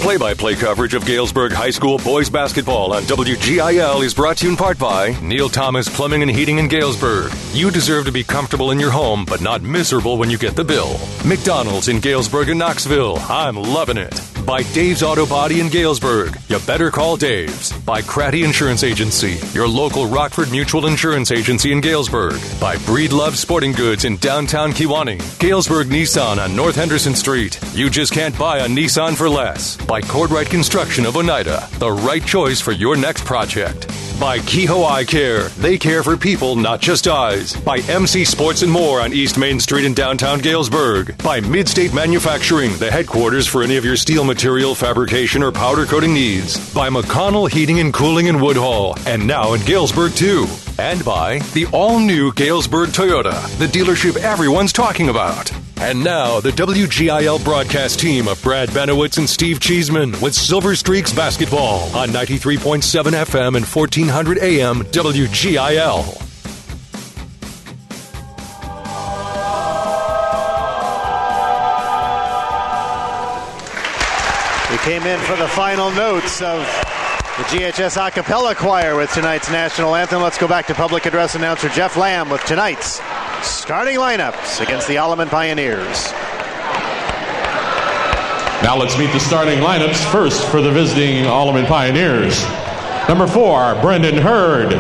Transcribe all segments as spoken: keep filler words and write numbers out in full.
Play-by-play coverage of Galesburg High School boys basketball on W G I L is brought to you in part by Neil Thomas Plumbing and Heating in Galesburg. You deserve to be comfortable in your home, but not miserable when you get the bill. McDonald's in Galesburg and Knoxville. I'm loving it. By Dave's Auto Body in Galesburg. You better call Dave's. By Cratty Insurance Agency, your local Rockford Mutual Insurance Agency in Galesburg. By Breedlove Sporting Goods in downtown Kewanee. Galesburg Nissan on North Henderson Street. You just can't buy a Nissan for less. By Cordwright Construction of Oneida. The right choice for your next project. By Kehoe Eye Care. They care for people, not just eyes. By M C Sports and More on East Main Street in downtown Galesburg. By Midstate Manufacturing, the headquarters for any of your steel material fabrication or powder coating needs. By McConnell Heating and Cooling in Woodhall. And now in Galesburg, too. And by the all-new Galesburg Toyota, the dealership everyone's talking about. And now, the W G I L broadcast team of Brad Benowitz and Steve Cheeseman with Silver Streaks basketball on ninety-three point seven F M and fourteen hundred A M W G I L. We came in for the final notes of the G H S a cappella choir with tonight's national anthem. Let's go back to public address announcer Jeff Lamb with tonight's starting lineups against the Alleman Pioneers. Now let's meet the starting lineups. First for the visiting Alleman Pioneers. Number four, Brendan Hurd.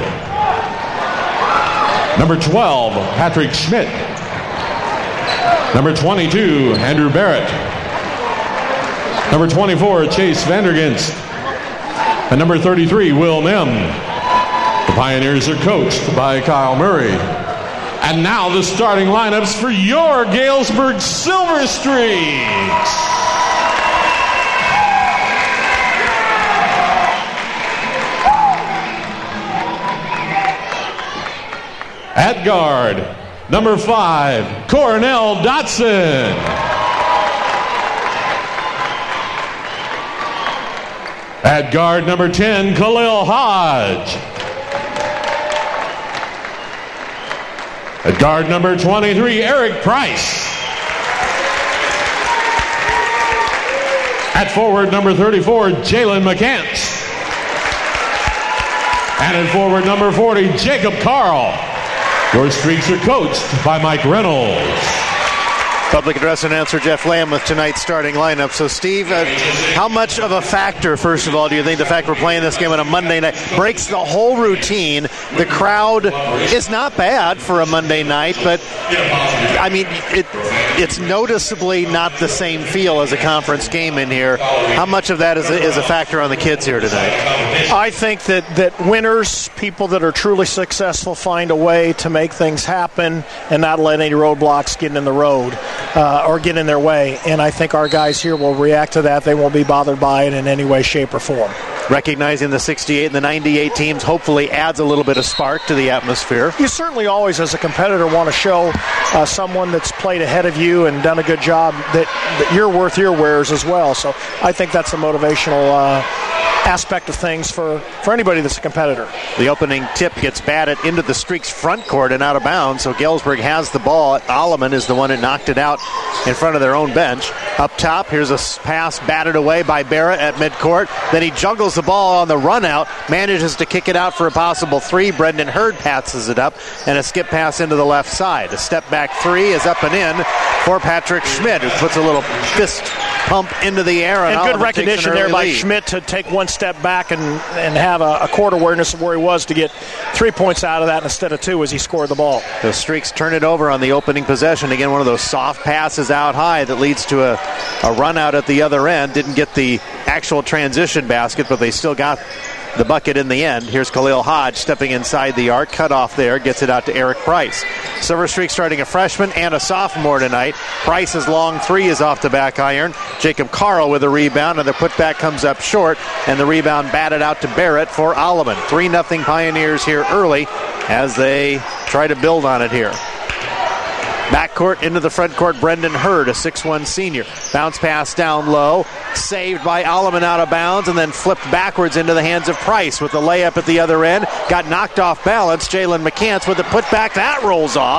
Number twelve, Patrick Schmidt. Number twenty-two, Andrew Barrett. Number twenty-four, Chase Vanderginst. And number thirty-three, Will Nim. The Pioneers are coached by Kyle Murray. And now the starting lineups for your Galesburg Silver Streaks. At guard, number five, Cornell Dotson. At guard, number ten, Khalil Hodge. At guard, number twenty-three, Eric Price. At forward, number thirty-four, Jalen McCants. And at forward, number forty, Jacob Carl. Your Streaks are coached by Mike Reynolds. Public address announcer Jeff Lamb with tonight's starting lineup. So, Steve, uh, how much of a factor, first of all, do you think the fact we're playing this game on a Monday night breaks the whole routine? The crowd is not bad for a Monday night, but, I mean, it, it's noticeably not the same feel as a conference game in here. How much of that is a, is a factor on the kids here tonight? I think that, that winners, people that are truly successful, find a way to make things happen and not let any roadblocks get in the road. Uh, or get in their way, and I think our guys here will react to that. They won't be bothered by it in any way, shape, or form. Recognizing the sixty-eight and the ninety-eight teams hopefully adds a little bit of spark to the atmosphere. You certainly always, as a competitor, want to show uh, someone that's played ahead of you and done a good job that, that you're worth your wares as well. So I think that's a motivational uh, aspect of things for, for anybody that's a competitor. The opening tip gets batted into the Streaks front court and out of bounds, so Galesburg has the ball. Alleman is the one that knocked it out in front of their own bench. Up top, here's a pass batted away by Barrett at midcourt. Then he juggles the ball on the run out, manages to kick it out for a possible three. Brendan Hurd passes it up, and a skip pass into the left side. A step back three is up and in for Patrick Schmidt, who puts a little fist pump into the air. And, and good recognition there by lead. Schmidt to take one step back and, and have a, a court awareness of where he was to get three points out of that instead of two as he scored the ball. The Streaks turn it over on the opening possession. Again, one of those soft passes out high that leads to a, a run out at the other end. Didn't get the actual transition basket, but they still got the bucket in the end. Here's Khalil Hodge stepping inside the arc. Cut off there. Gets it out to Eric Price. Silver Streak starting a freshman and a sophomore tonight. Price's long three is off the back iron. Jacob Carl with a rebound, and the putback comes up short, and the rebound batted out to Barrett for Alleman. three nothing Pioneers here early as they try to build on it here. Backcourt into the front court, Brendan Hurd, a six one senior. Bounce pass down low, saved by Alleman out of bounds, and then flipped backwards into the hands of Price with the layup at the other end. Got knocked off balance. Jalen McCants with the putback. That rolls off,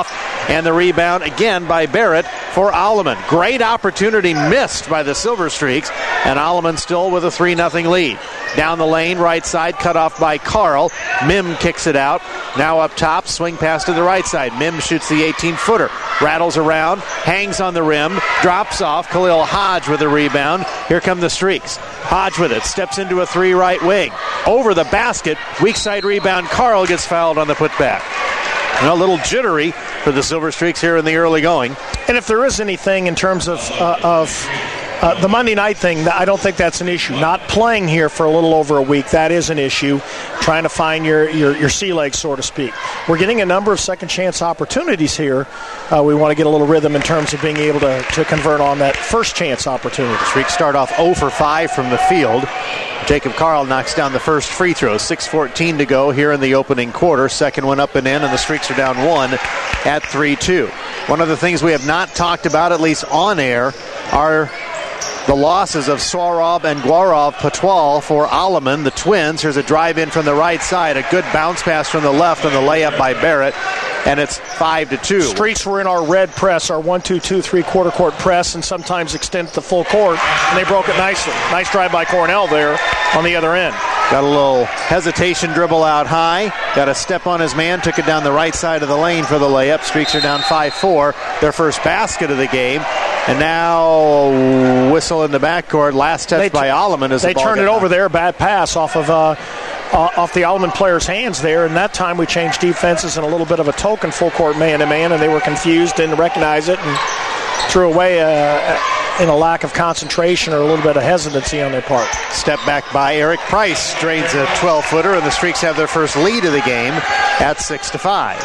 And the rebound again by Barrett for Alleman. Great opportunity missed by the Silver Streaks, and Alleman still with a three nothing lead. Down the lane, right side, cut off by Carl. Mim kicks it out. Now up top, swing pass to the right side. Mim shoots the eighteen-footer. Rattles around, hangs on the rim, drops off. Khalil Hodge with a rebound. Here come the Streaks. Hodge with it, steps into a three right wing. Over the basket, weak side rebound. Carl gets fouled on the putback. And a little jittery for the Silver Streaks here in the early going. And if there is anything in terms of uh, of uh, the Monday night thing, I don't think that's an issue. Not playing here for a little over a week, that is an issue. Trying to find your, your, your sea legs, so to speak. We're getting a number of second chance opportunities here. Uh, we want to get a little rhythm in terms of being able to, to convert on that first chance opportunity. The Streaks start off zero for five from the field. Jacob Carl knocks down the first free throw. six fourteen to go here in the opening quarter. Second one up and in, and the Streaks are down one at three two. One of the things we have not talked about, at least on air, are the losses of Swarov and Guarov Patwal for Alleman, the Twins. Here's a drive in from the right side. A good bounce pass from the left on the layup by Barrett. And it's five to two. Streaks were in our red press, our one two two three quarter court press, and sometimes extend to full court, and they broke it nicely. Nice drive by Cornell there on the other end. Got a little hesitation dribble out high. Got a step on his man. Took it down the right side of the lane for the layup. Streaks are down five four. Their first basket of the game. And now whistle in the backcourt. Last touch t- by Alleman. As they the ball turned it over out. there. Bad pass off of uh, uh, off the Alleman player's hands there. And that time we changed defenses in a little bit of a token full court man-to-man, and they were confused, didn't recognize it, and threw away uh, in a lack of concentration or a little bit of hesitancy on their part. Step back by Eric Price. Drains a twelve-footer, and the Streaks have their first lead of the game at six to five.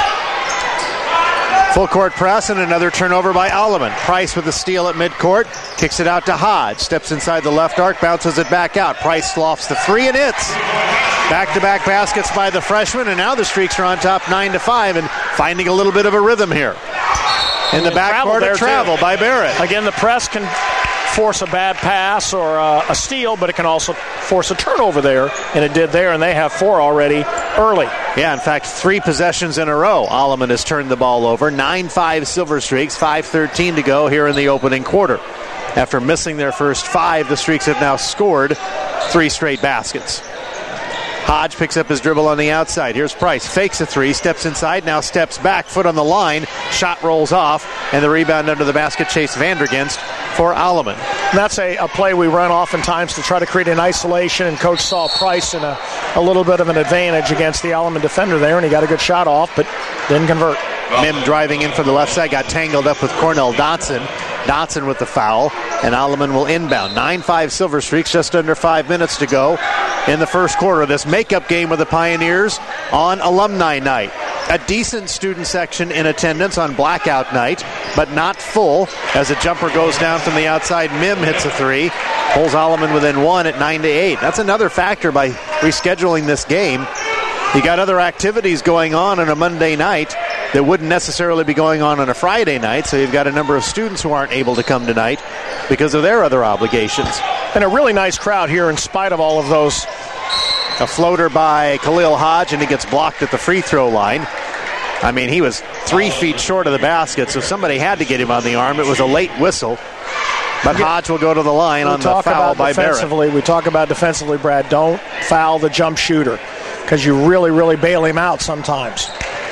Full court press and another turnover by Alleman. Price with the steal at midcourt. Kicks it out to Hodge. Steps inside the left arc. Bounces it back out. Price lofts the three and hits. Back-to-back baskets by the freshman. And now the Streaks are on top nine to five and finding a little bit of a rhythm here. In the backcourt, a travel by Barrett. Again, the press can force a bad pass or uh, a steal, but it can also force a turnover there, and it did there, and they have four already early. Yeah, in fact, three possessions in a row. Alleman has turned the ball over. nine five Silver Streaks, five thirteen to go here in the opening quarter. After missing their first five, the Streaks have now scored three straight baskets. Hodge picks up his dribble on the outside. Here's Price. Fakes a three. Steps inside. Now steps back. Foot on the line. Shot rolls off. And the rebound under the basket. Chase Vandergenst for Alleman. That's a, a play we run oftentimes to try to create an isolation. And Coach saw Price in a, a little bit of an advantage against the Alleman defender there. And he got a good shot off, but didn't convert. Mim driving in from the left side. Got tangled up with Cornell Dotson. Dotson with the foul, and Alleman will inbound. nine five Silver Streaks, just under five minutes to go in the first quarter of this makeup game with the Pioneers on alumni night. A decent student section in attendance on blackout night, but not full as a jumper goes down from the outside. Mim hits a three, pulls Alleman within one at nine to eight. That's another factor by rescheduling this game. You got other activities going on on a Monday night that wouldn't necessarily be going on on a Friday night, so you've got a number of students who aren't able to come tonight because of their other obligations. And a really nice crowd here in spite of all of those. A floater by Khalil Hodge, and he gets blocked at the free throw line. I mean, he was three feet short of the basket, so somebody had to get him on the arm. It was a late whistle. But Hodge will go to the line we on the foul by Barrett. We talk about defensively, Brad. Don't foul the jump shooter because you really, really bail him out sometimes.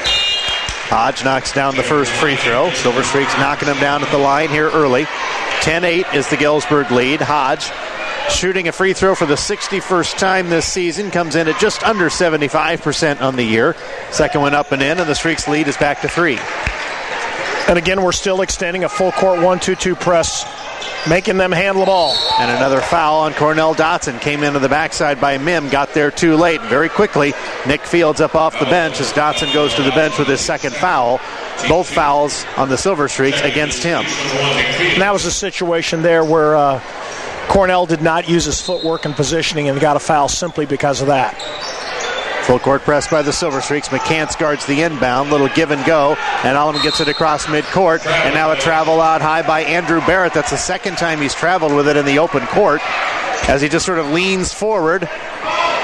Hodge knocks down the first free throw. Silver Streaks knocking him down at the line here early. ten eight is the Galesburg lead. Hodge shooting a free throw for the sixty-first time this season. Comes in at just under seventy-five percent on the year. Second one up and in, and the Streaks lead is back to three. And again, we're still extending a full court one two two press, making them handle the ball. And another foul on Cornell Dotson. Came into the backside by Mim, got there too late. Very quickly, Nick Fields up off the bench as Dotson goes to the bench with his second foul. Both fouls on the Silver Streaks against him. And that was a situation there where uh, Cornell did not use his footwork and positioning and got a foul simply because of that. Full court press by the Silver Streaks. McCants guards the inbound. Little give and go. And Alleman gets it across midcourt. And now a travel out high by Andrew Barrett. That's the second time he's traveled with it in the open court as he just sort of leans forward.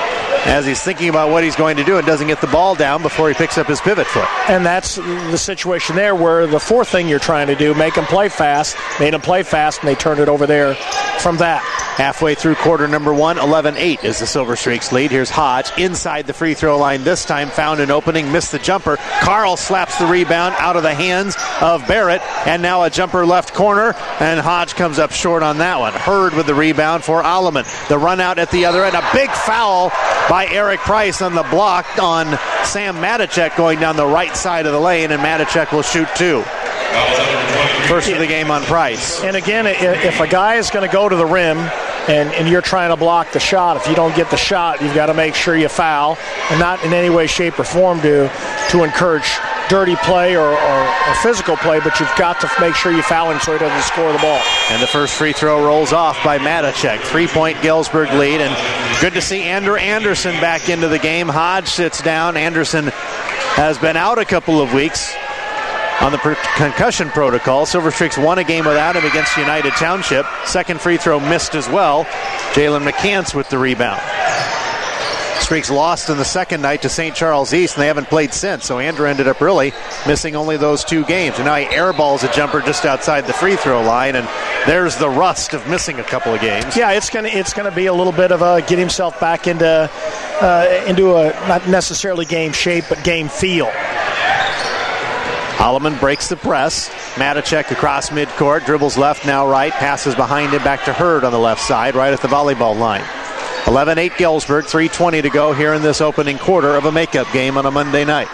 as he's thinking about what he's going to do and doesn't get the ball down before he picks up his pivot foot. And that's the situation there where the fourth thing you're trying to do, make them play fast, made them play fast, and they turned it over there from that. Halfway through quarter number one, eleven eight is the Silver Streaks lead. Here's Hodge inside the free throw line this time, found an opening, missed the jumper. Carl slaps the rebound out of the hands of Barrett, and now a jumper left corner, and Hodge comes up short on that one. Hurd with the rebound for Alleman. The run out at the other end, a big foul by Eric Price on the block on Sam Matichek going down the right side of the lane, and Matichek will shoot two. First of the game on Price. And again, if a guy is going to go to the rim and, and you're trying to block the shot, if you don't get the shot, you've got to make sure you foul, and not in any way, shape, or form to, to encourage dirty play or, or, or physical play, but you've got to make sure you foul him so he doesn't score the ball. And the first free throw rolls off by Matichek. Three-point Galesburg lead, and good to see Andrew Anderson back into the game. Hodge sits down. Anderson has been out a couple of weeks on the per- concussion protocol. Silver Streaks won a game without him against United Township. Second free throw missed as well. Jalen McCants with the rebound. Streaks lost in the second night to Saint Charles East, and they haven't played since, so Andrew ended up really missing only those two games. And now he airballs a jumper just outside the free throw line, and there's the rust of missing a couple of games. Yeah, it's going to it's going to be a little bit of a get himself back into uh, into a not necessarily game shape, but game feel. Alleman breaks the press. Matichek across midcourt, dribbles left, now right, passes behind him back to Hurd on the left side, right at the volleyball line. eleven eight Galesburg, three twenty to go here in this opening quarter of a makeup game on a Monday night.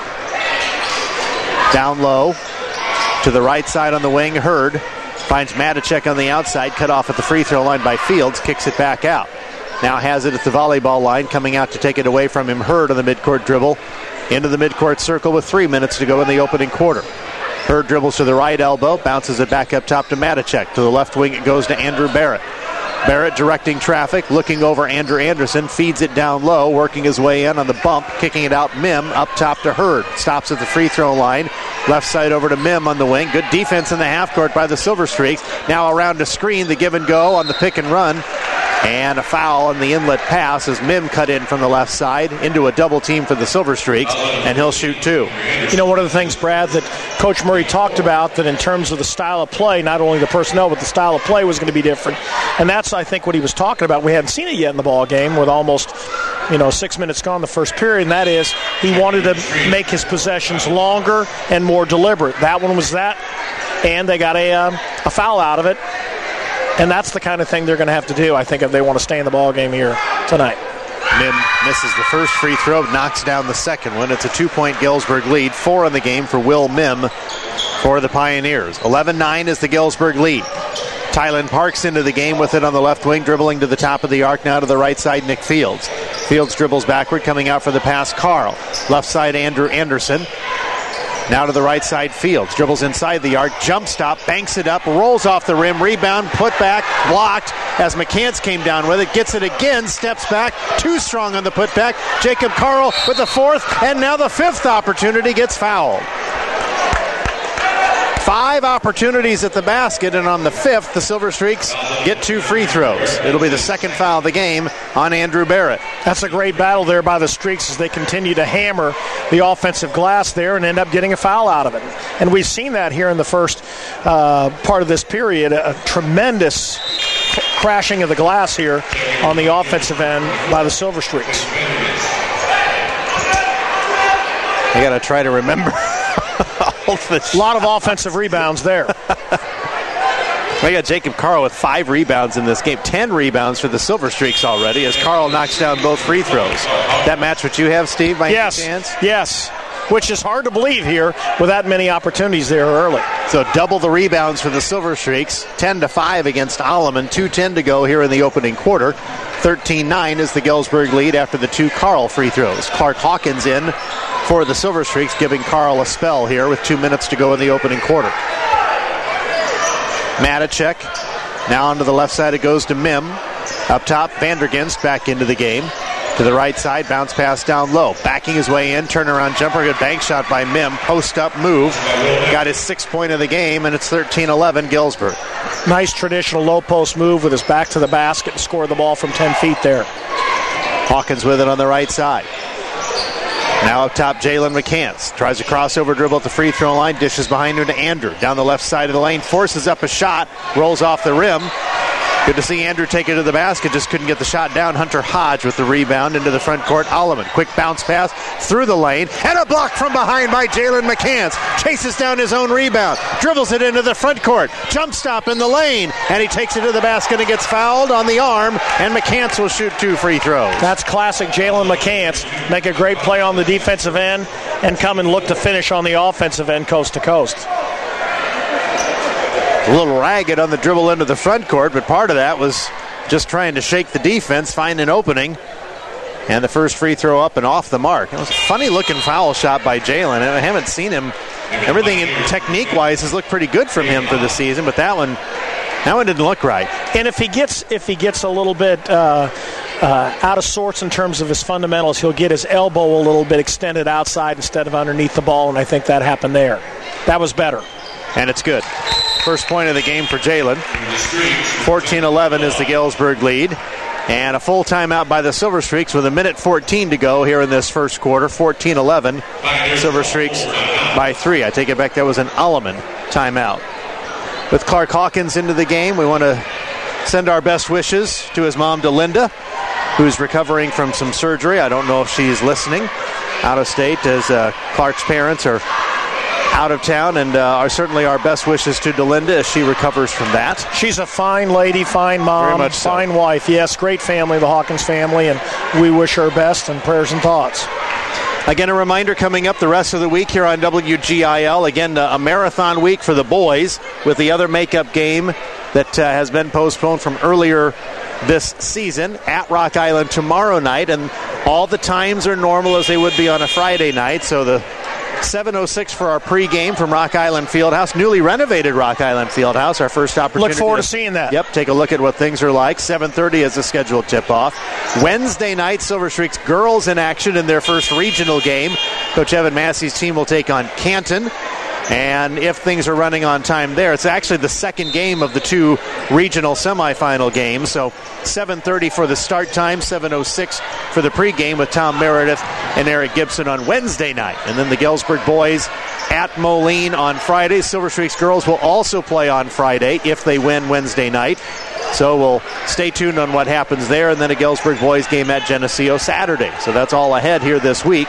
Down low to the right side on the wing, Hurd finds Matichek on the outside, cut off at the free throw line by Fields, kicks it back out. Now has it at the volleyball line, coming out to take it away from him, Hurd on the midcourt dribble, into the midcourt circle with three minutes to go in the opening quarter. Hurd dribbles to the right elbow, bounces it back up top to Matichek. To the left wing it goes to Andrew Barrett. Barrett directing traffic, looking over Andrew Anderson, feeds it down low, working his way in on the bump, kicking it out Mim up top to Hurd. Stops at the free throw line, left side over to Mim on the wing. Good defense in the half court by the Silver Streaks. Now around to screen, the give and go on the pick and run. And a foul on the inlet pass as Mim cut in from the left side into a double team for the Silver Streaks, and he'll shoot two. You know, one of the things, Brad, that Coach Murray talked about, that in terms of the style of play, not only the personnel, but the style of play was going to be different. And that's, I think, what he was talking about. We hadn't seen it yet in the ball game with almost, you know, six minutes gone the first period, and that is he wanted to make his possessions longer and more deliberate. That one was that, and they got a, um, a foul out of it. And that's the kind of thing they're going to have to do, I think, if they want to stay in the ball game here tonight. Mim misses the first free throw, knocks down the second one. It's a two-point Galesburg lead. Four in the game for Will Mim for the Pioneers. eleven nine is the Galesburg lead. Tylen Parks into the game with it on the left wing, dribbling to the top of the arc, now to the right side, Nick Fields. Fields dribbles backward, coming out for the pass, Carl. Left side, Andrew Anderson. Now to the right side, Fields dribbles inside the arc, jump stop, banks it up, rolls off the rim, rebound, put back, blocked as McCants came down with it, gets it again, steps back, too strong on the putback. Jacob Carl with the fourth, and now the fifth opportunity gets fouled. Five opportunities at the basket, and on the fifth, the Silver Streaks get two free throws. It'll be the second foul of the game on Andrew Barrett. That's a great battle there by the Streaks as they continue to hammer the offensive glass there and end up getting a foul out of it. And we've seen that here in the first uh, part of this period, a tremendous crashing of the glass here on the offensive end by the Silver Streaks. I got to try to remember. A lot of offensive rebounds there. We got Jacob Carl with five rebounds in this game. Ten rebounds for the Silver Streaks already as Carl knocks down both free throws. That match what you have, Steve, by yes, any chance? Yes, which is hard to believe here with that many opportunities there early. So double the rebounds for the Silver Streaks. ten to five against Alleman. two ten to go here in the opening quarter. thirteen nine is the Galesburg lead after the two Carl free throws. Clark Hawkins in for the Silver Streaks, giving Carl a spell here with two minutes to go in the opening quarter. Matichek now onto the left side. It goes to Mim. Up top, Vandergenst back into the game. To the right side, bounce pass down low. Backing his way in, turnaround jumper, good bank shot by Mim. Post up move. Got his sixth point of the game, and it's thirteen eleven Galesburg. Nice traditional low post move with his back to the basket and scored the ball from ten feet there. Hawkins with it on the right side. Now up top, Jalen McCants tries a crossover dribble at the free throw line, dishes behind her to Andrew. Down the left side of the lane, forces up a shot, rolls off the rim. Good to see Andrew take it to the basket, just couldn't get the shot down. Hunter Hodge with the rebound into the front court. Alleman, quick bounce pass through the lane, and a block from behind by Jalen McCants. Chases down his own rebound, dribbles it into the front court, jump stop in the lane, and he takes it to the basket and gets fouled on the arm, and McCants will shoot two free throws. That's classic Jalen McCants. Make a great play on the defensive end and come and look to finish on the offensive end coast to coast. A little ragged on the dribble into the front court, but part of that was just trying to shake the defense, find an opening. And the first free throw up and off the mark. It was a funny-looking foul shot by Jalen. I haven't seen him. Everything technique-wise has looked pretty good from him for the season, but that one, that one didn't look right. And if he gets if he gets a little bit uh, uh, out of sorts in terms of his fundamentals, he'll get his elbow a little bit extended outside instead of underneath the ball, and I think that happened there. That was better. And it's good. First point of the game for Jalen. fourteen eleven is the Galesburg lead. And a full timeout by the Silver Streaks with a minute fourteen to go here in this first quarter. fourteen eleven. Silver Streaks by three. I take it back, that was an Alleman timeout. With Clark Hawkins into the game, we want to send our best wishes to his mom, Delinda, who's recovering from some surgery. I don't know if she's listening out of state, as uh, Clark's parents are out of town, and uh, are certainly our best wishes to Delinda as she recovers from that. She's a fine lady, fine mom, Very much so. Fine wife. Yes, great family, the Hawkins family, and we wish her best and prayers and thoughts. Again, a reminder coming up the rest of the week here on W G I L. Again, a marathon week for the boys with the other makeup game that uh, has been postponed from earlier this season at Rock Island tomorrow night, and all the times are normal as they would be on a Friday night, so the seven oh six for our pregame from Rock Island Fieldhouse, newly renovated Rock Island Fieldhouse, our first opportunity. Look forward to seeing that. Yep, take a look at what things are like. seven thirty is the scheduled tip-off. Wednesday night, Silver Streaks girls in action in their first regional game. Coach Evan Massey's team will take on Canton. And if things are running on time there, it's actually the second game of the two regional semifinal games. So seven thirty for the start time, seven oh six for the pregame with Tom Meredith and Eric Gibson on Wednesday night. And then the Galesburg boys at Moline on Friday. Silver Streaks girls will also play on Friday if they win Wednesday night. So we'll stay tuned on what happens there. And then a Galesburg boys game at Geneseo Saturday. So that's all ahead here this week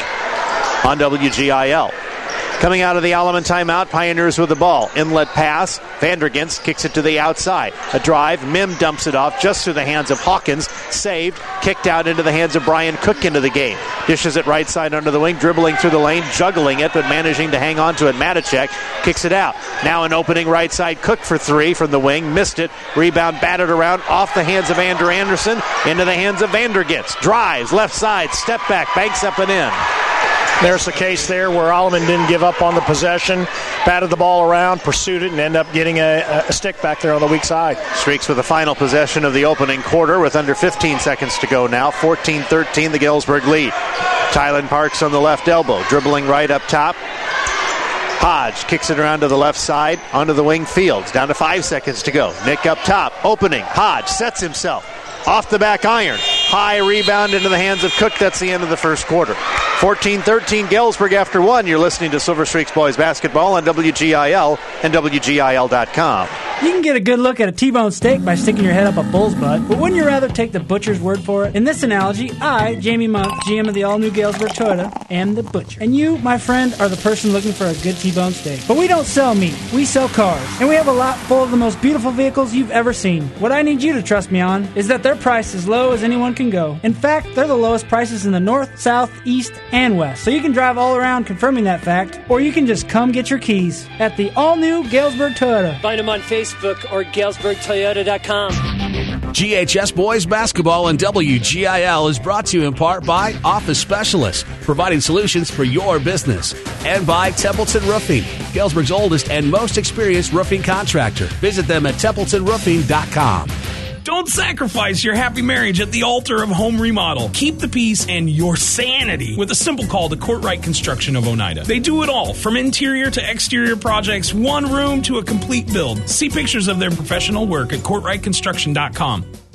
on W G I L. Coming out of the Alleman timeout, Pioneers with the ball. Inlet pass. Vandergins kicks it to the outside. A drive. Mim dumps it off just through the hands of Hawkins. Saved. Kicked out into the hands of Brian Cook into the game. Dishes it right side under the wing. Dribbling through the lane. Juggling it, but managing to hang on to it. Matacek kicks it out. Now an opening right side. Cook for three from the wing. Missed it. Rebound batted around off the hands of Andrew Anderson into the hands of Vandergins. Drives. Left side. Step back. Banks up and in. There's the case there where Alleman didn't give up on the possession, batted the ball around, pursued it, and ended up getting a, a stick back there on the weak side. Streaks with the final possession of the opening quarter with under fifteen seconds to go now. fourteen thirteen, the Galesburg lead. Tylen Parks on the left elbow, dribbling right up top. Hodge kicks it around to the left side, onto the wing. Fields, down to five seconds to go. Nick up top, opening. Hodge sets himself. Off the back iron. High rebound into the hands of Cook. That's the end of the first quarter. fourteen thirteen, Galesburg after one. You're listening to Silver Streaks Boys Basketball on W G I L and W G I L dot com. You can get a good look at a T-bone steak by sticking your head up a bull's butt, but wouldn't you rather take the butcher's word for it? In this analogy, I, Jamie Monk, G M of the all-new Galesburg Toyota, am the butcher. And you, my friend, are the person looking for a good T-bone steak. But we don't sell meat. We sell cars. And we have a lot full of the most beautiful vehicles you've ever seen. What I need you to trust me on is that their price is low as anyone can go. In fact, they're the lowest prices in the north, south, east, and west. So you can drive all around confirming that fact, or you can just come get your keys at the all-new Galesburg Toyota. Find them on Facebook or Galesburg Toyota dot com. G H S Boys Basketball and W G I L is brought to you in part by Office Specialists, providing solutions for your business, and by Templeton Roofing, Galesburg's oldest and most experienced roofing contractor. Visit them at templeton roofing dot com. Don't sacrifice your happy marriage at the altar of home remodel. Keep the peace and your sanity with a simple call to Courtright Construction of Oneida. They do it all, from interior to exterior projects, one room to a complete build. See pictures of their professional work at courtright construction dot com.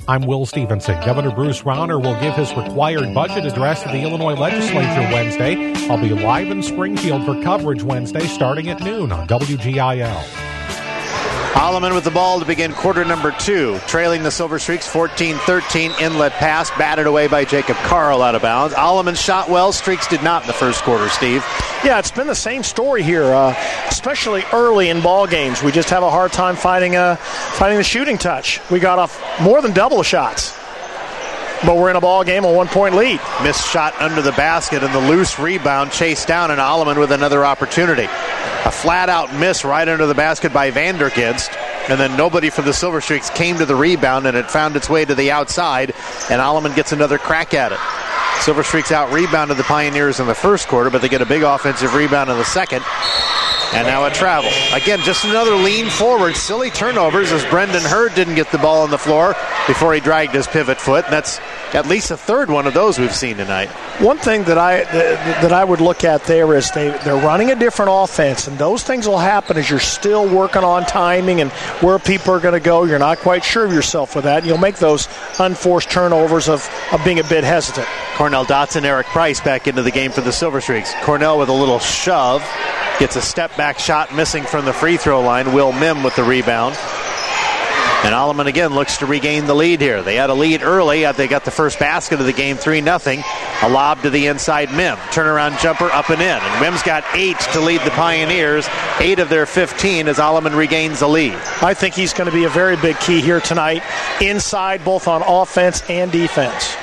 I'm Will Stevenson. Governor Bruce Rauner will give his required budget address to the Illinois legislature Wednesday. I'll be live in Springfield for coverage Wednesday starting at noon on W G I L. Alleman with the ball to begin quarter number two, trailing the Silver Streaks fourteen thirteen. Inlet pass batted away by Jacob Carl out of bounds. Alleman shot well. Streaks did not in the first quarter, Steve. Yeah, it's been the same story here, uh, especially early in ball games. We just have a hard time finding, uh, finding the shooting touch. We got off more than double shots, but we're in a ball game, a one-point lead. Missed shot under the basket, and the loose rebound chased down, and Alleman with another opportunity. A flat-out miss right under the basket by Vanderginst, and then nobody from the Silver Streaks came to the rebound, and it found its way to the outside, and Alleman gets another crack at it. Silver Streaks out-rebounded the Pioneers in the first quarter, but they get a big offensive rebound in the second. And now a travel. Again, just another lean forward. Silly turnovers as Brendan Hurd didn't get the ball on the floor before he dragged his pivot foot. And that's at least a third one of those we've seen tonight. One thing that I that I would look at there is they, they're running a different offense. And those things will happen as you're still working on timing and where people are going to go. You're not quite sure of yourself with that. And you'll make those unforced turnovers of, of being a bit hesitant. Cornell Dotson, Eric Price back into the game for the Silver Streaks. Cornell with a little shove. Gets a step-back shot missing from the free throw line. Will Mim with the rebound. And Alleman again looks to regain the lead here. They had a lead early. They got the first basket of the game, three nothing. A lob to the inside Mim. Turnaround jumper up and in. And Mim's got eight to lead the Pioneers. Eight of their fifteen as Alleman regains the lead. I think he's going to be a very big key here tonight. Inside, both on offense and defense.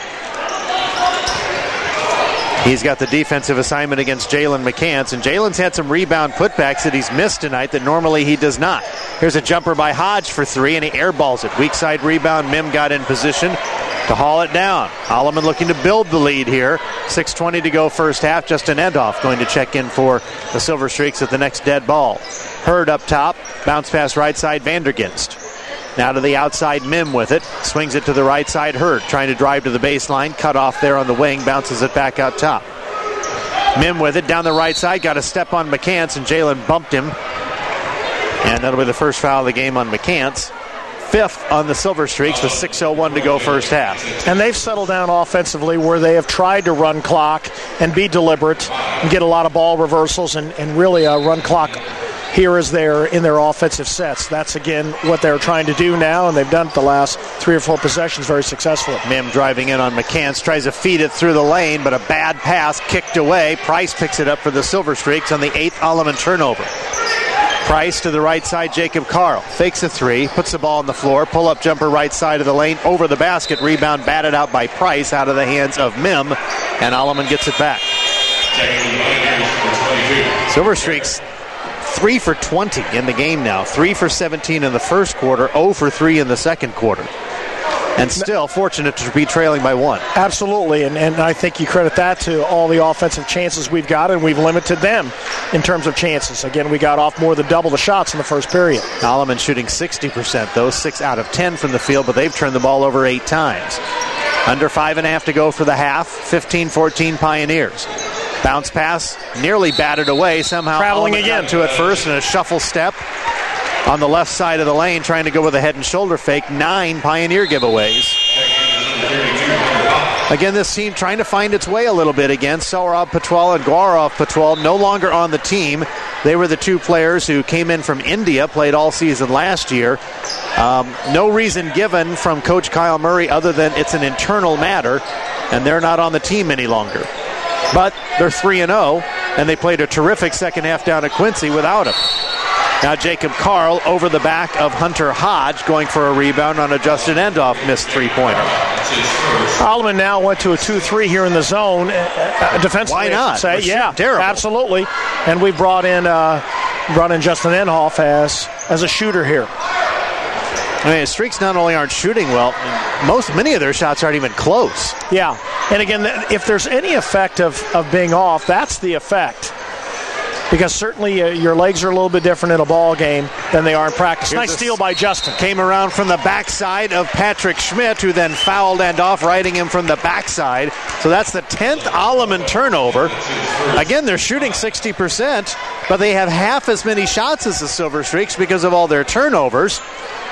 He's got the defensive assignment against Jalen McCants, and Jalen's had some rebound putbacks that he's missed tonight that normally he does not. Here's a jumper by Hodge for three, and he airballs it. Weak side rebound. Mim got in position to haul it down. Alleman looking to build the lead here. six twenty to go first half. Justin Endhoff going to check in for the Silver Streaks at the next dead ball. Hurd up top. Bounce pass right side, Vanderginst. Now to the outside, Mim with it. Swings it to the right side, Hurd trying to drive to the baseline. Cut off there on the wing. Bounces it back out top. Mim with it down the right side. Got a step on McCants, and Jalen bumped him. And that'll be the first foul of the game on McCants. Fifth on the Silver Streaks with six oh one to go first half. And they've settled down offensively where they have tried to run clock and be deliberate and get a lot of ball reversals and, and really uh, run clock here is there in their offensive sets. That's, again, what they're trying to do now, and they've done it the last three or four possessions very successfully. Mim driving in on McCants, tries to feed it through the lane, but a bad pass kicked away. Price picks it up for the Silver Streaks on the eighth Alleman turnover. Price to the right side, Jacob Carl. Fakes a three, puts the ball on the floor, pull-up jumper right side of the lane, over the basket, rebound batted out by Price out of the hands of Mim, and Alleman gets it back. Silver Streaks three for twenty in the game now. three for seventeen in the first quarter, zero for three in the second quarter. And still fortunate to be trailing by one. Absolutely, and, and I think you credit that to all the offensive chances we've got, and we've limited them in terms of chances. Again, we got off more than double the shots in the first period. Alleman shooting sixty percent, though, six out of ten from the field, but they've turned the ball over eight times. Under five and a half to go for the half, fifteen fourteen Pioneers. Bounce pass, nearly batted away. Somehow traveling Alleman again got to it first, and a shuffle step on the left side of the lane, trying to go with a head and shoulder fake. Nine Pioneer giveaways. Again, this team trying to find its way a little bit again. Sourab Patwal and Gaurav Patwal no longer on the team. They were the two players who came in from India, played all season last year. Um, no reason given from Coach Kyle Murray other than it's an internal matter, and they're not on the team any longer. But they're three and oh, and they played a terrific second half down at Quincy without him. Now Jacob Carl over the back of Hunter Hodge, going for a rebound on a Justin Endhoff missed three-pointer. Alleman now went to a two three here in the zone. Uh, defensively, why not? Say. Yeah, terrible. Absolutely. And we brought in uh, brought in Justin Endhoff as as a shooter here. I mean, the Streaks not only aren't shooting well, most many of their shots aren't even close. Yeah, and again, if there's any effect of, of being off, that's the effect. Because certainly uh, your legs are a little bit different in a ball game than they are in practice. Here's nice steal by Justin. Came around from the backside of Patrick Schmidt, who then fouled Endhoff, riding him from the backside. So that's the tenth Alleman turnover. Again, they're shooting sixty percent, but they have half as many shots as the Silver Streaks because of all their turnovers.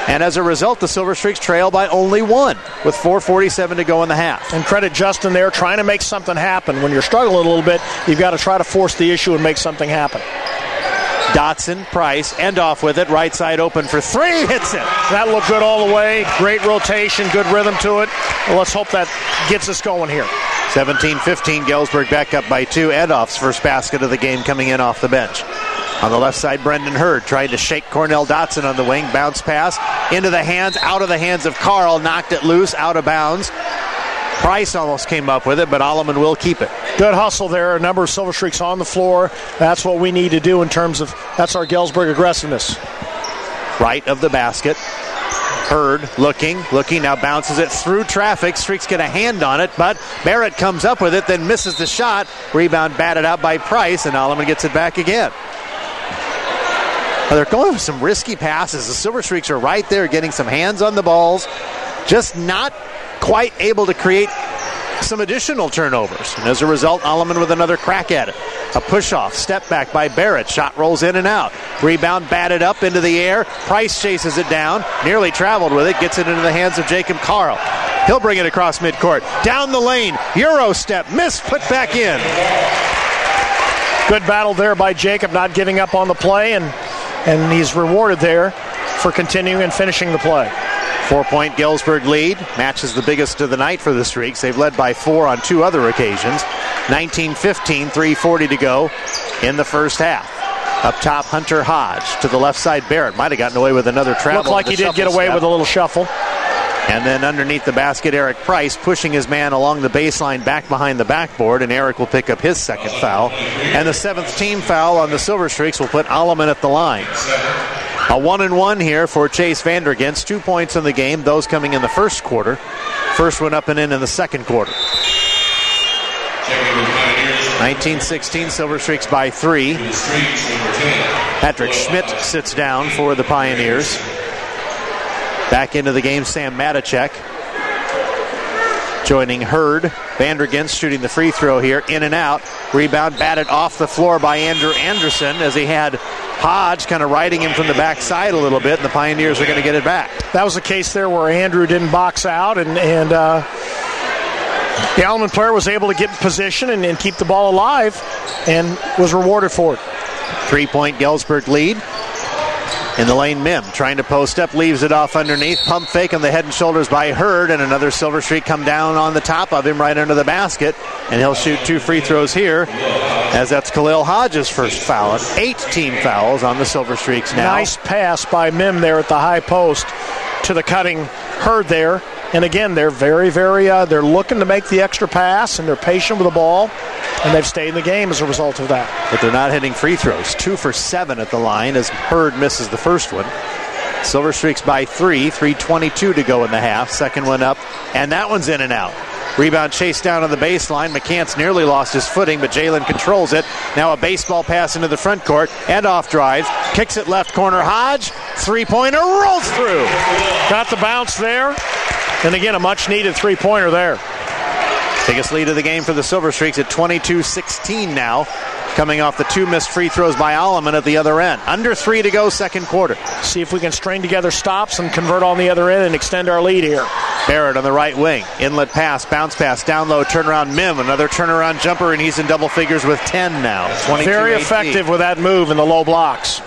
And as a result, the Silver Streaks trail by only one with four forty-seven to go in the half. And credit Justin there, trying to make something happen. When you're struggling a little bit, you've got to try to force the issue and make something happen. Dotson, Price, end off with it. Right side open for three. Hits it. That looked good all the way. Great rotation, good rhythm to it. Well, let's hope that gets us going here. seventeen fifteen, Galesburg back up by two. Edoff's first basket of the game coming in off the bench. On the left side, Brendan Hurd tried to shake Cornell Dotson on the wing. Bounce pass into the hands, out of the hands of Carl. Knocked it loose, out of bounds. Price almost came up with it, but Alleman will keep it. Good hustle there. A number of Silver Streaks on the floor. That's what we need to do in terms of, that's our Galesburg aggressiveness. Right of the basket. Hurd looking, looking, now bounces it through traffic. Streaks get a hand on it, but Barrett comes up with it, then misses the shot. Rebound batted out by Price, and Alleman gets it back again. Well, they're going with some risky passes. The Silver Streaks are right there getting some hands on the balls, just not quite able to create some additional turnovers. And as a result, Alleman with another crack at it. A push-off, step back by Barrett. Shot rolls in and out. Rebound batted up into the air. Price chases it down, nearly traveled with it, gets it into the hands of Jacob Carl. He'll bring it across midcourt. Down the lane, Euro step, miss, put back in. Good battle there by Jacob, not giving up on the play, and and he's rewarded there for continuing and finishing the play. Four-point Galesburg lead, matches the biggest of the night for the Streaks. They've led by four on two other occasions. nineteen fifteen, three forty to go in the first half. Up top, Hunter Hodge. To the left side, Barrett might have gotten away with another travel. Looked like he did get away step. with a little shuffle. And then underneath the basket, Eric Price pushing his man along the baseline back behind the backboard, and Eric will pick up his second foul. And the seventh team foul on the Silver Streaks will put Alleman at the line. A one and one here for Chase Vandergens. Two points in the game, those coming in the first quarter. First one up and in in the second quarter. nineteen sixteen, Silver Streaks by three. Patrick Schmidt sits down for the Pioneers. Back into the game, Sam Matichek. Joining Hurd. Vandergens shooting the free throw here, in and out. Rebound batted off the floor by Andrew Anderson as he had Hodge kind of riding him from the backside a little bit, and the Pioneers are going to get it back. That was a case there where Andrew didn't box out, and, and uh, the Alleman player was able to get in position and, and keep the ball alive and was rewarded for it. Three-point Galesburg lead. In the lane, Mim trying to post up, leaves it off underneath. Pump fake on the head and shoulders by Hurd, and another Silver Streak come down on the top of him right under the basket. And he'll shoot two free throws here, as that's Khalil Hodge's first foul. Eight team fouls on the Silver Streaks now. Nice pass by Mim there at the high post to the cutting Hurd there. And again, they're very, very, uh, they're looking to make the extra pass, and they're patient with the ball, and they've stayed in the game as a result of that. But they're not hitting free throws. Two for seven at the line as Hurd misses the first one. Silver Streaks by three, three twenty-two to go in the half. Second one up, and that one's in and out. Rebound chased down on the baseline. McCants nearly lost his footing, but Jalen controls it. Now a baseball pass into the front court, and off drives. Kicks it left corner, Hodge. Three-pointer rolls through. Got the bounce there. And again, a much-needed three-pointer there. Biggest lead of the game for the Silver Streaks at twenty-two sixteen now, coming off the two missed free throws by Alleman at the other end. Under three to go, second quarter. See if we can string together stops and convert on the other end and extend our lead here. Barrett on the right wing. Inlet pass, bounce pass, down low, turnaround Mim. Another turnaround jumper, and he's in double figures with ten now. Very effective with that move in the low blocks.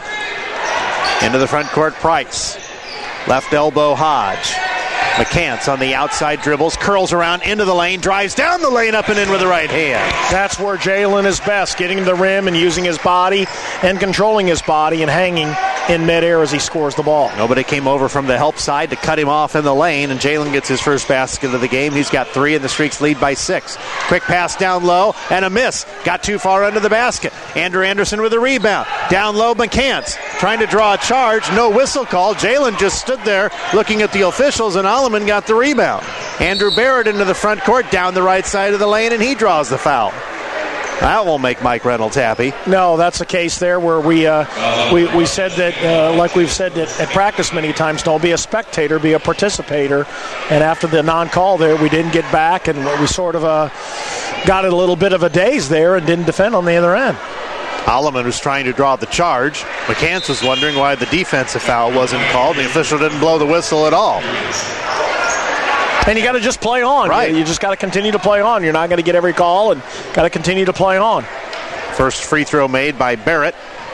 Into the front court, Price. Left elbow, Hodge. McCants on the outside dribbles, curls around into the lane, drives down the lane, up and in with the right hand. That's where Jalen is best, getting to the rim and using his body and controlling his body and hanging in midair as he scores the ball. Nobody came over from the help side to cut him off in the lane, and Jalen gets his first basket of the game. He's got three, and the Streaks lead by six. Quick pass down low, and a miss. Got too far under the basket. Andrew Anderson with a rebound. Down low, McCants trying to draw a charge. No whistle call. Jalen just stood there looking at the officials, and Alleman got the rebound. Andrew Barrett into the front court, down the right side of the lane, and he draws the foul. That won't make Mike Reynolds happy. No, that's a case there where we uh, we, we said that, uh, like we've said at, at practice many times, don't be a spectator, be a participator. And after the non-call there, we didn't get back, and we sort of uh, got a little bit of a daze there and didn't defend on the other end. Alleman was trying to draw the charge. McCants was wondering why the defensive foul wasn't called. The official didn't blow the whistle at all. And you got to just play on. Right. You, you just got to continue to play on. You're not going to get every call, and got to continue to play on. First free throw made by Barrett.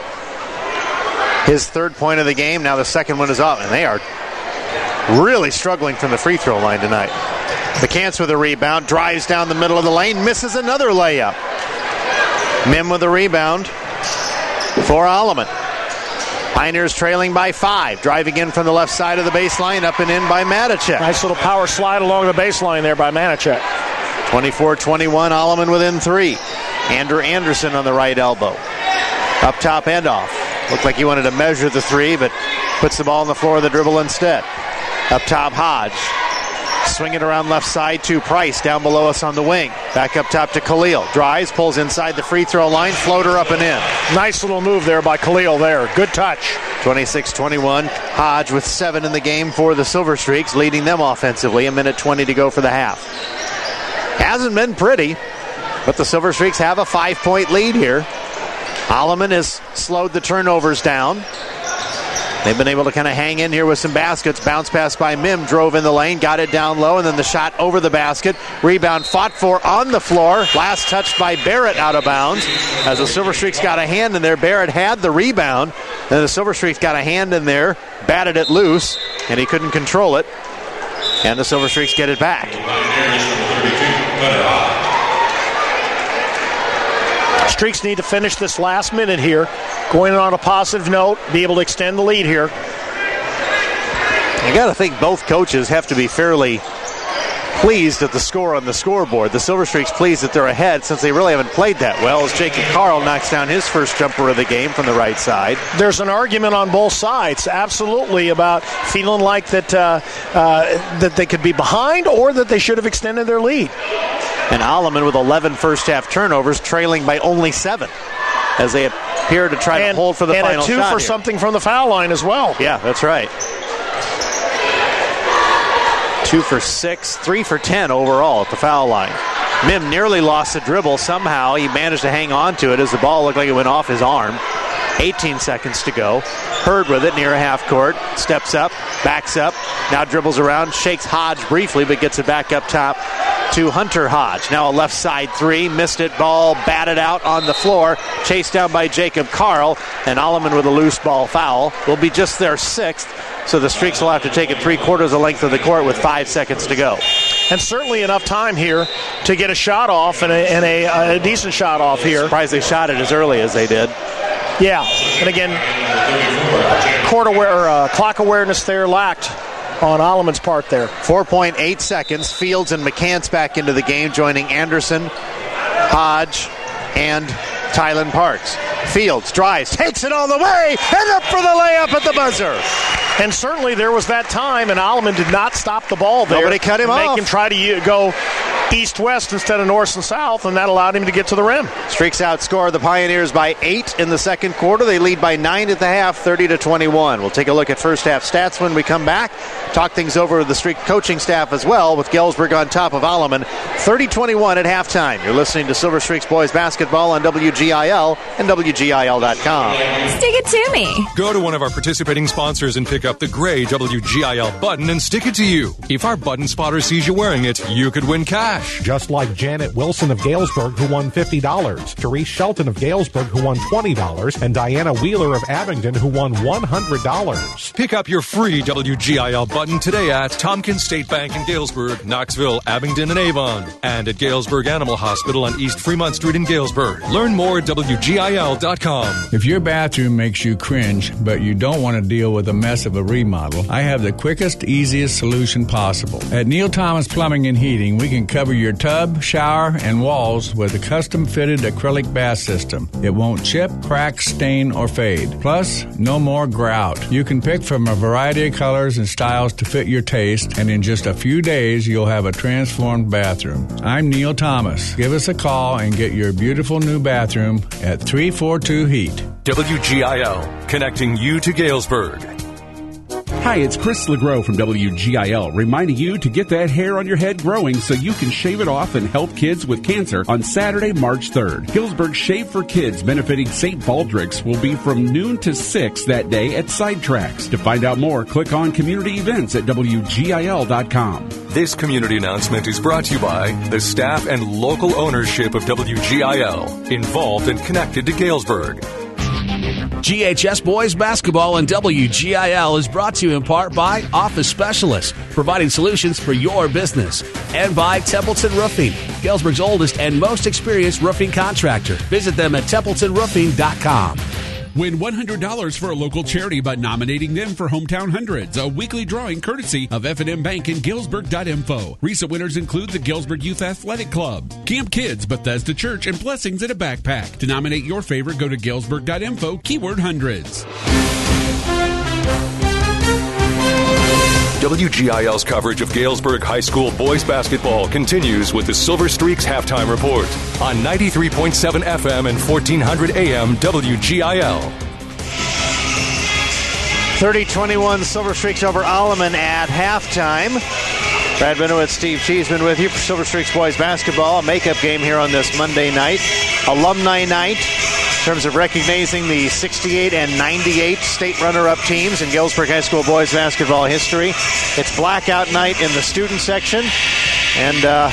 His third point of the game. Now the second one is up, and they are really struggling from the free throw line tonight. McCants with a rebound, drives down the middle of the lane, misses another layup. Mim with a rebound for Alleman. Pioneers trailing by five. Driving in from the left side of the baseline, up and in by Matichek. Nice little power slide along the baseline there by Matichek. twenty-four twenty-one, Alleman within three. Andrew Anderson on the right elbow. Up top end off. Looked like he wanted to measure the three, but puts the ball on the floor of the dribble instead. Up top, Hodge. Swing it around left side to Price down below us on the wing. Back up top to Khalil. Drives, pulls inside the free throw line. Floater up and in. Nice little move there by Khalil there. Good touch. twenty-six twenty-one. Hodge with seven in the game for the Silver Streaks, leading them offensively. A minute twenty to go for the half. Hasn't been pretty, but the Silver Streaks have a five-point lead here. Alleman has slowed the turnovers down. They've been able to kind of hang in here with some baskets. Bounce pass by Mim, drove in the lane, got it down low, and then the shot over the basket. Rebound fought for on the floor. Last touched by Barrett out of bounds. As the Silver Streaks got a hand in there, Barrett had the rebound. Then the Silver Streaks got a hand in there, batted it loose, and he couldn't control it. And the Silver Streaks get it back. Streaks need to finish this last minute here, going on a positive note, be able to extend the lead here. You got to think both coaches have to be fairly pleased at the score on the scoreboard. The Silver Streaks pleased that they're ahead since they really haven't played that well, as Jacob Carl knocks down his first jumper of the game from the right side. There's an argument on both sides, absolutely, about feeling like that uh, uh, that they could be behind or that they should have extended their lead. And Alleman with eleven first-half turnovers, trailing by only seven, as they appear to try and, to hold for the and final a two shot for here. Something from the foul line as well. Yeah, that's right. Two for six, three for ten overall at the foul line. Mim nearly lost the dribble. Somehow he managed to hang on to it as the ball looked like it went off his arm. eighteen seconds to go. Hurd with it near half court. Steps up, backs up, now dribbles around, shakes Hodge briefly, but gets it back up top to Hunter Hodge. Now a left side three, missed it, ball batted out on the floor, chased down by Jacob Carl, and Alleman with a loose ball foul. Will be just their sixth, so the Streaks will have to take it three quarters the length of the court with five seconds to go. And certainly enough time here to get a shot off and a, and a, a decent shot off here. Surprised they shot it as early as they did. Yeah, and again, court aware, or, uh, clock awareness there lacked on Alleman's part there. four point eight seconds. Fields and McCants back into the game, joining Anderson, Hodge, and Tylen Parks. Fields drives, takes it all the way, and up for the layup at the buzzer. And certainly there was that time, and Alleman did not stop the ball there. Nobody cut him make off. Make him try to go east-west instead of north and south, and that allowed him to get to the rim. Streaks outscore the Pioneers by eight in the second quarter. They lead by nine at the half, thirty to twenty-one. We'll take a look at first half stats when we come back. Talk things over with the Streak coaching staff as well, with Galesburg on top of Alleman, thirty twenty-one at halftime. You're listening to Silver Streaks boys basketball on W G I L and W G I L dot com. Stick it to me. Go to one of our participating sponsors and pick up the gray W G I L button and stick it to you. If our button spotter sees you wearing it, you could win cash. Just like Janet Wilson of Galesburg, who won fifty dollars, Therese Shelton of Galesburg, who won twenty dollars, and Diana Wheeler of Abingdon, who won one hundred dollars. Pick up your free W G I L button today at Tompkins State Bank in Galesburg, Knoxville, Abingdon, and Avon, and at Galesburg Animal Hospital on East Fremont Street in Galesburg. Learn more at W G I L dot com. If your bathroom makes you cringe, but you don't want to deal with the mess of a remodel, I have the quickest, easiest solution possible. At Neil Thomas Plumbing and Heating, we can cover your tub, shower, and walls with a custom-fitted acrylic bath system. It won't chip, crack, stain, or fade. Plus, no more grout. You can pick from a variety of colors and styles to fit your taste, and in just a few days, you'll have a transformed bathroom. I'm Neil Thomas. Give us a call and get your beautiful new bathroom at three four two HEAT. W G I L, connecting you to Galesburg. Hi, it's Chris LeGros from W G I L, reminding you to get that hair on your head growing so you can shave it off and help kids with cancer on Saturday, March third. Hillsburg Shave for Kids benefiting Saint Baldrick's will be from noon to six that day at Sidetracks. To find out more, click on community events at W G I L dot com. This community announcement is brought to you by the staff and local ownership of W G I L, involved and connected to Galesburg. G H S Boys Basketball and W G I L is brought to you in part by Office Specialists, providing solutions for your business, and by Templeton Roofing, Galesburg's oldest and most experienced roofing contractor. Visit them at templeton roofing dot com. Win one hundred dollars for a local charity by nominating them for Hometown Hundreds, a weekly drawing courtesy of F and M Bank and Galesburg dot info. Recent winners include the Galesburg Youth Athletic Club, Camp Kids, Bethesda Church, and Blessings in a Backpack. To nominate your favorite, go to Galesburg dot info, keyword hundreds. W G I L's coverage of Galesburg High School boys basketball continues with the Silver Streaks halftime report on ninety-three point seven F M and fourteen hundred A M W G I L. thirty twenty-one Silver Streaks over Alleman at halftime. Brad Benowitz, Steve Cheeseman with you for Silver Streaks boys basketball. A makeup game here on this Monday night. Alumni night. In terms of recognizing the sixty-eight and ninety-eight state runner-up teams in Galesburg High School boys basketball history. It's blackout night in the student section. And, uh,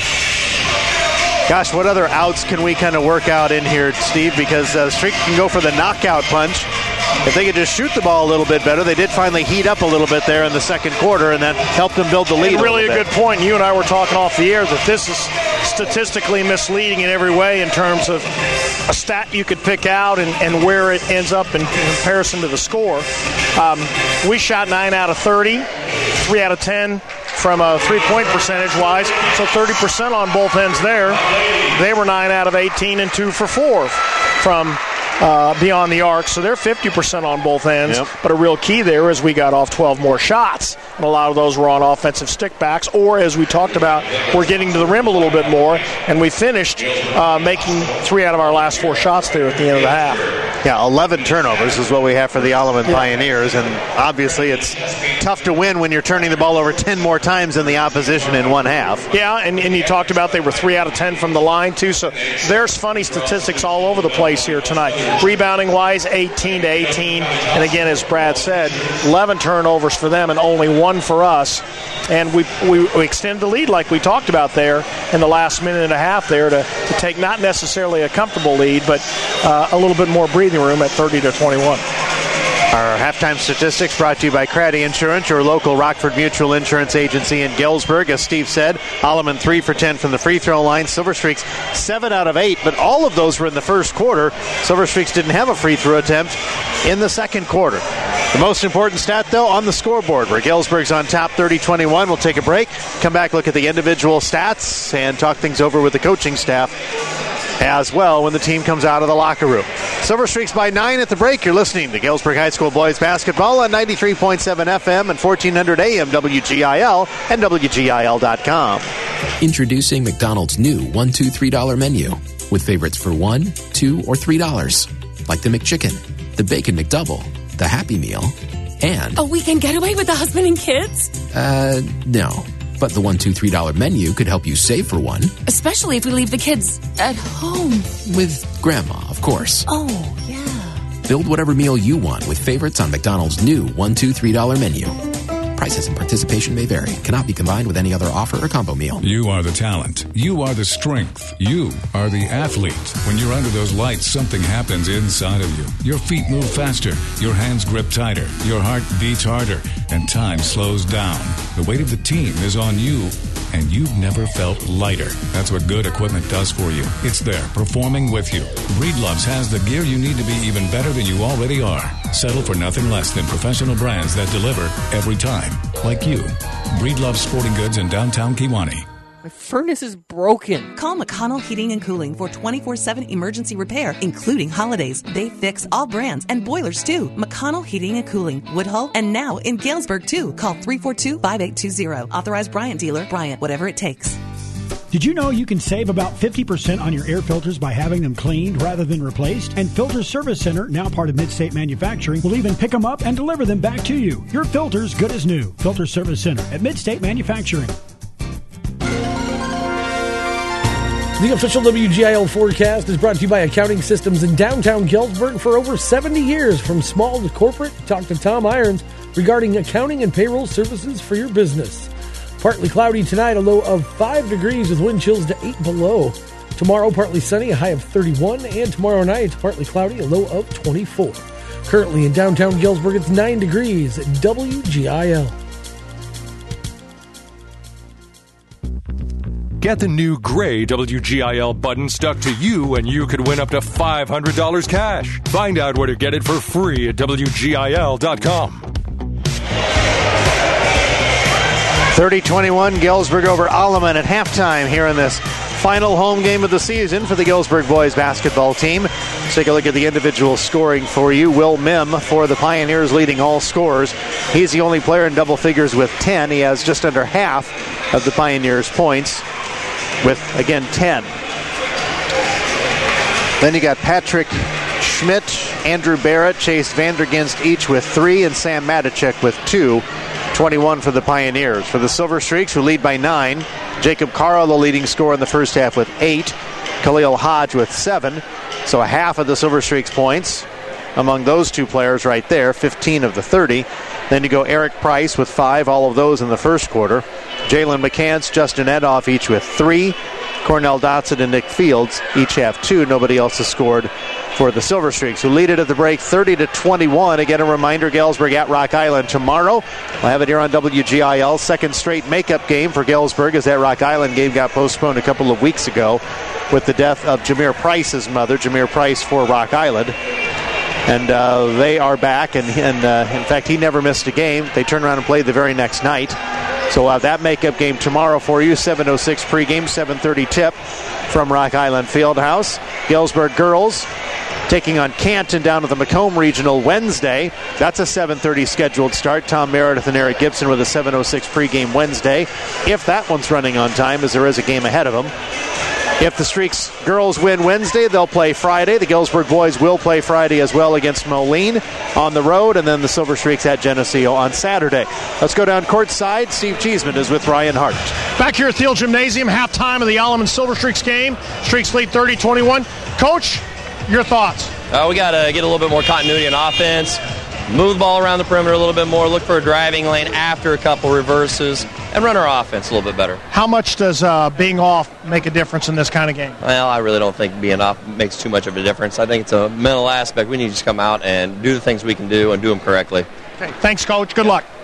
gosh, what other outs can we kind of work out in here, Steve? Because uh, Streak can go for the knockout punch. If they could just shoot the ball a little bit better, they did finally heat up a little bit there in the second quarter, and that helped them build the lead. And really a, a good point. You and I were talking off the air that this is statistically misleading in every way in terms of a stat you could pick out and, and where it ends up in comparison to the score. Um, we shot nine out of thirty, three out of ten from a three-point percentage-wise, so thirty percent on both ends there. They were nine out of eighteen and two for four from Uh, beyond the arc, so they're fifty percent on both ends. Yep. But a real key there is we got off twelve more shots, and a lot of those were on offensive stickbacks, or as we talked about, we're getting to the rim a little bit more, and we finished uh, making three out of our last four shots there at the end of the half. Yeah, eleven turnovers is what we have for the Alleman yeah. Pioneers, and obviously it's tough to win when you're turning the ball over ten more times than the opposition in one half. Yeah, and, and you talked about they were three out of ten from the line, too, so there's funny statistics all over the place here tonight. Rebounding-wise, eighteen to eighteen. And again, as Brad said, eleven turnovers for them and only one for us. And we, we, we extend the lead like we talked about there in the last minute and a half there to, to take not necessarily a comfortable lead, but uh, a little bit more breathing room at thirty to twenty-one. Our halftime statistics brought to you by Craddy Insurance, your local Rockford Mutual Insurance Agency in Galesburg. As Steve said, Alleman three for ten from the free throw line. Silver Streaks seven out of eight, but all of those were in the first quarter. Silver Streaks didn't have a free throw attempt in the second quarter. The most important stat, though, on the scoreboard, where Galesburg's on top thirty twenty-one. We'll take a break, come back, look at the individual stats, and talk things over with the coaching staff as well when the team comes out of the locker room. Silver Streaks by nine at the break. You're listening to Galesburg High School boys basketball on ninety-three point seven F M and fourteen hundred A M W G I L and W G I L dot com. Introducing McDonald's new one, two, three dollar menu with favorites for one, two, or three dollars, like the McChicken, the Bacon McDouble, the Happy Meal, and a weekend getaway with the husband and kids? Uh, no. But the one, two, three dollar menu could help you save for one. Especially if we leave the kids at home. With Grandma, of course. Oh, yeah. Build whatever meal you want with favorites on McDonald's new one, two, three dollar menu. Prices and participation may vary. Cannot be combined with any other offer or combo meal. You are the talent. You are the strength. You are the athlete. When you're under those lights, something happens inside of you. Your feet move faster. Your hands grip tighter. Your heart beats harder. And time slows down. The weight of the team is on you, and you've never felt lighter. That's what good equipment does for you. It's there, performing with you. Breedloves has the gear you need to be even better than you already are. Settle for nothing less than professional brands that deliver every time. Like you. Breedlove Sporting Goods in downtown Kewanee. My furnace is broken. Call McConnell Heating and Cooling for twenty-four seven emergency repair, including holidays. They fix all brands and boilers, too. McConnell Heating and Cooling, Woodhull, and now in Galesburg, too. Call three four two, five eight two zero. Authorized Bryant dealer. Bryant, whatever it takes. Did you know you can save about fifty percent on your air filters by having them cleaned rather than replaced? And Filter Service Center, now part of Midstate Manufacturing, will even pick them up and deliver them back to you. Your filter's good as new. Filter Service Center at Midstate Manufacturing. The official W G I L forecast is brought to you by Accounting Systems in downtown Galesburg for over seventy years. From small to corporate, talk to Tom Irons regarding accounting and payroll services for your business. Partly cloudy tonight, a low of five degrees with wind chills to eight below. Tomorrow, partly sunny, a high of thirty-one. And tomorrow night, partly cloudy, a low of twenty-four. Currently in downtown Galesburg, it's nine degrees at W G I L. Get the new gray W G I L button stuck to you and you could win up to five hundred dollars cash. Find out where to get it for free at W G I L dot com. thirty twenty-one, Galesburg over Alleman at halftime here in this final home game of the season for the Galesburg boys basketball team. Let's take a look at the individual scoring for you. Will Mim for the Pioneers leading all scorers. He's the only player in double figures with ten. He has just under half of the Pioneers' points with, again, ten. Then you got Patrick Schmidt, Andrew Barrett, Chase Vanderginst each with three, and Sam Matichek with two. twenty-one for the Pioneers. For the Silver Streaks, who lead by nine, Jacob Carl, the leading scorer in the first half with eight. Khalil Hodge with seven. So a half of the Silver Streaks points among those two players right there, fifteen of the thirty. Then you go Eric Price with five, all of those in the first quarter. Jalen McCants, Justin Edoff each with three. Cornell Dotson and Nick Fields each have two. Nobody else has scored for the Silver Streaks, who lead it at the break thirty to twenty-one. Again, a reminder, Galesburg at Rock Island tomorrow. We'll have it here on W G I L. Second straight makeup game for Galesburg, as that Rock Island game got postponed a couple of weeks ago with the death of Jameer Price's mother, Jameer Price for Rock Island. And uh, they are back, and, and uh, in fact, he never missed a game. They turned around and played the very next night. So we'll have that makeup game tomorrow for you. seven oh six pregame, seven thirty tip from Rock Island Fieldhouse. Galesburg girls taking on Canton down at the Macomb Regional Wednesday. That's a seven thirty scheduled start. Tom Meredith and Eric Gibson with a seven oh six pregame Wednesday, if that one's running on time, as there is a game ahead of them. If the Streaks girls win Wednesday, they'll play Friday. The Galesburg boys will play Friday as well against Moline on the road, and then the Silver Streaks at Geneseo on Saturday. Let's go down courtside. Steve Cheeseman is with Ryan Hart. Back here at Thiel Gymnasium, halftime of the Alleman Silver Streaks game. Streaks lead thirty twenty-one. Coach, your thoughts? Uh, we got to get a little bit more continuity in offense, move the ball around the perimeter a little bit more, look for a driving lane after a couple reverses, and run our offense a little bit better. How much does uh, being off make a difference in this kind of game? Well, I really don't think being off makes too much of a difference. I think it's a mental aspect. We need to just come out and do the things we can do and do them correctly. Okay, thanks, Coach. Good luck.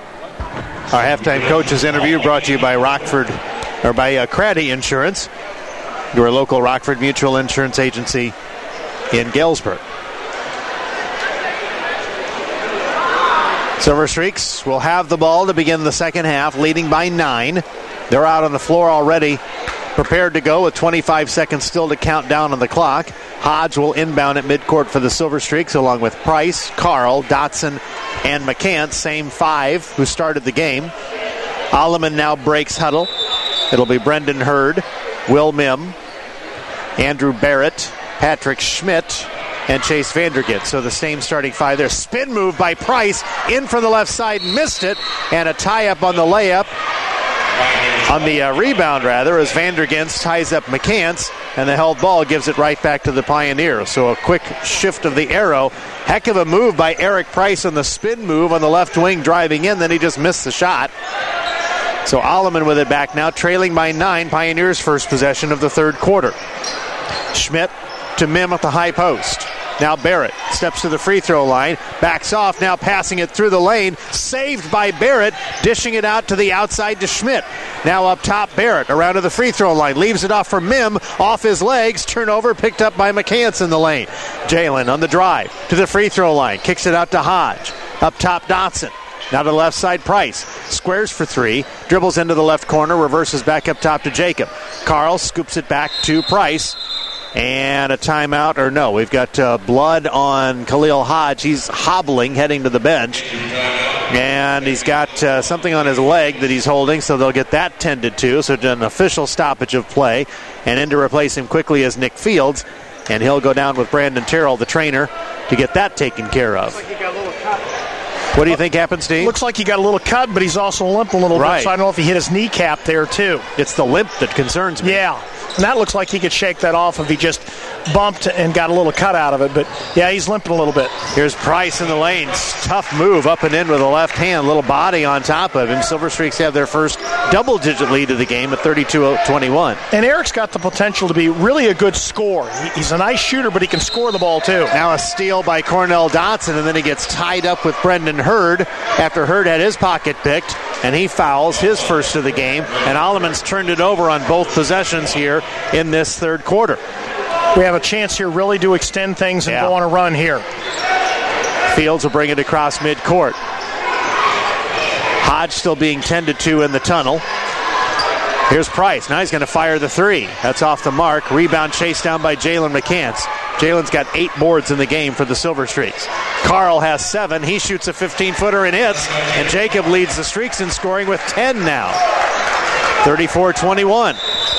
Our halftime coaches interview brought to you by Rockford, or by uh, Craddy Insurance, your local Rockford Mutual Insurance Agency in Galesburg. Silver Streaks will have the ball to begin the second half, leading by nine. They're out on the floor already, prepared to go with twenty-five seconds still to count down on the clock. Hodge will inbound at midcourt for the Silver Streaks, along with Price, Carl, Dotson, and McCants, same five who started the game. Alleman now breaks huddle. It'll be Brendan Hurd, Will Mim, Andrew Barrett, Patrick Schmidt, and Chase Vandergint. So the same starting five there. Spin move by Price in from the left side, missed it, and a tie-up on the layup. On the uh, rebound, rather, as Vandergint ties up McCants, and the held ball gives it right back to the Pioneers. So a quick shift of the arrow. Heck of a move by Eric Price on the spin move on the left wing, driving in, then he just missed the shot. So Alleman with it back now, trailing by nine. Pioneers' first possession of the third quarter. Schmidt to Mim at the high post. Now Barrett steps to the free throw line, backs off, now passing it through the lane, saved by Barrett, dishing it out to the outside to Schmidt. Now up top, Barrett around to the free throw line, leaves it off for Mim, off his legs, turnover picked up by McCants in the lane. Jalen on the drive to the free throw line, kicks it out to Hodge. Up top, Dotson. Now to the left side, Price. Squares for three. Dribbles into the left corner. Reverses back up top to Jacob. Carl scoops it back to Price. And a timeout, or no, we've got uh, blood on Khalil Hodge. He's hobbling, heading to the bench. And he's got uh, something on his leg that he's holding, so they'll get that tended to. So an official stoppage of play. And in to replace him quickly is Nick Fields. And he'll go down with Brandon Terrell, the trainer, to get that taken care of. Looks like he got a little cut. What do you think happened, Steve? Looks like he got a little cut, but he's also limping a little right. bit, so I don't know if he hit his kneecap there, too. It's the limp that concerns me. Yeah, and that looks like he could shake that off if he just bumped and got a little cut out of it, but yeah, he's limping a little bit. Here's Price in the lanes. Tough move up and in with a left hand, little body on top of him. Silver Streaks have their first double-digit lead of the game at thirty-two twenty-one. And Eric's got the potential to be really a good scorer. He's a nice shooter, but he can score the ball, too. Now a steal by Cornell Dotson, and then he gets tied up with Brendan Hurd after Hurd had his pocket picked, and he fouls his first of the game, and Alleman's turned it over on both possessions here in this third quarter. We have a chance here really to extend things and yeah. go on a run here. Fields will bring it across midcourt. Hodge still being tended to in the tunnel. Here's Price. Now he's going to fire the three. That's off the mark. Rebound chased down by Jalen McCants. Jalen's got eight boards in the game for the Silver Streaks. Carl has seven. He shoots a fifteen-footer and hits. And Jacob leads the Streaks in scoring with ten now. thirty-four twenty-one.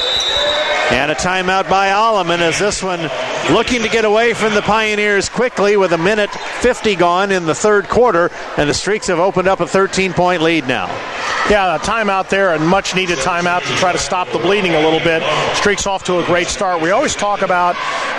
And a timeout by Alleman as this one looking to get away from the Pioneers quickly with a minute fifty gone in the third quarter. And the Streaks have opened up a thirteen-point lead now. Yeah, a timeout there, a much-needed timeout to try to stop the bleeding a little bit. Streaks off to a great start. We always talk about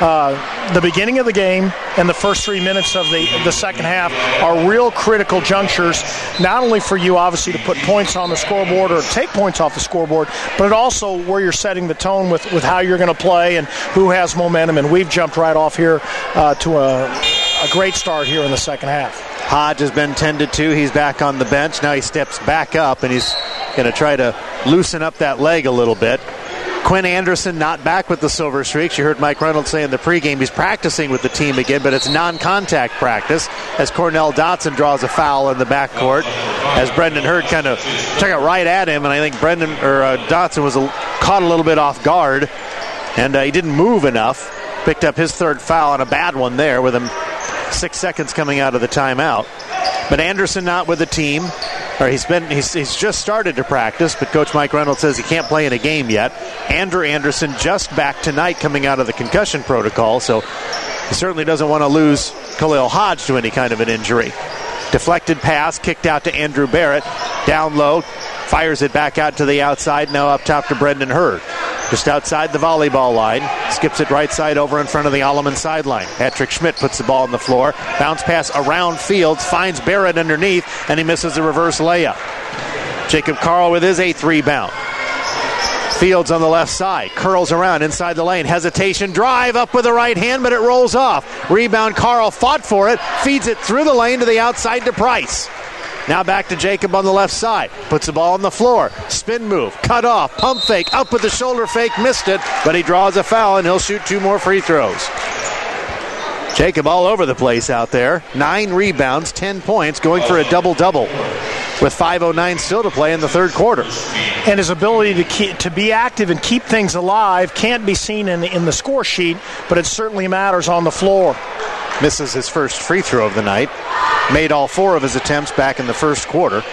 uh, the beginning of the game and the first three minutes of the, the second half are real critical junctures, not only for you, obviously, to put points on the scoreboard or take points off the scoreboard, but it also where you're setting the tone with, with how you're going to play and who has momentum. And we've jumped right off here uh, to a, a great start here in the second half. Hodge has been tended to. He's back on the bench. Now he steps back up, and he's going to try to loosen up that leg a little bit. Quinn Anderson not back with the Silver Streaks. You heard Mike Reynolds say in the pregame he's practicing with the team again, but it's non-contact practice as Cornell Dotson draws a foul in the backcourt as Brendan Hurd kind of took it right at him, and I think Brendan or uh, Dotson was a, caught a little bit off guard, and uh, he didn't move enough. Picked up his third foul and a bad one there with him six seconds coming out of the timeout. But Anderson not with the team. Or he's been he's, he's just started to practice, but Coach Mike Reynolds says he can't play in a game yet. Andrew Anderson just back tonight coming out of the concussion protocol, so he certainly doesn't want to lose Khalil Hodge to any kind of an injury. Deflected pass, kicked out to Andrew Barrett. Down low, fires it back out to the outside, now up top to Brendan Hurd. Just outside the volleyball line. Skips it right side over in front of the Alleman sideline. Patrick Schmidt puts the ball on the floor. Bounce pass around Fields. Finds Barrett underneath, and he misses a reverse layup. Jacob Carl with his eighth rebound. Fields on the left side. Curls around inside the lane. Hesitation. Drive up with the right hand, but it rolls off. Rebound. Carl fought for it. Feeds it through the lane to the outside to Price. Now back to Jacob on the left side. Puts the ball on the floor. Spin move. Cut off. Pump fake. Up with the shoulder fake. Missed it. But he draws a foul, and he'll shoot two more free throws. Jacob all over the place out there. Nine rebounds, ten points, going for a double-double with five oh nine still to play in the third quarter. And his ability to keep, to be active and keep things alive can't be seen in, in the score sheet, but it certainly matters on the floor. Misses his first free throw of the night. Made all four of his attempts back in the first quarter.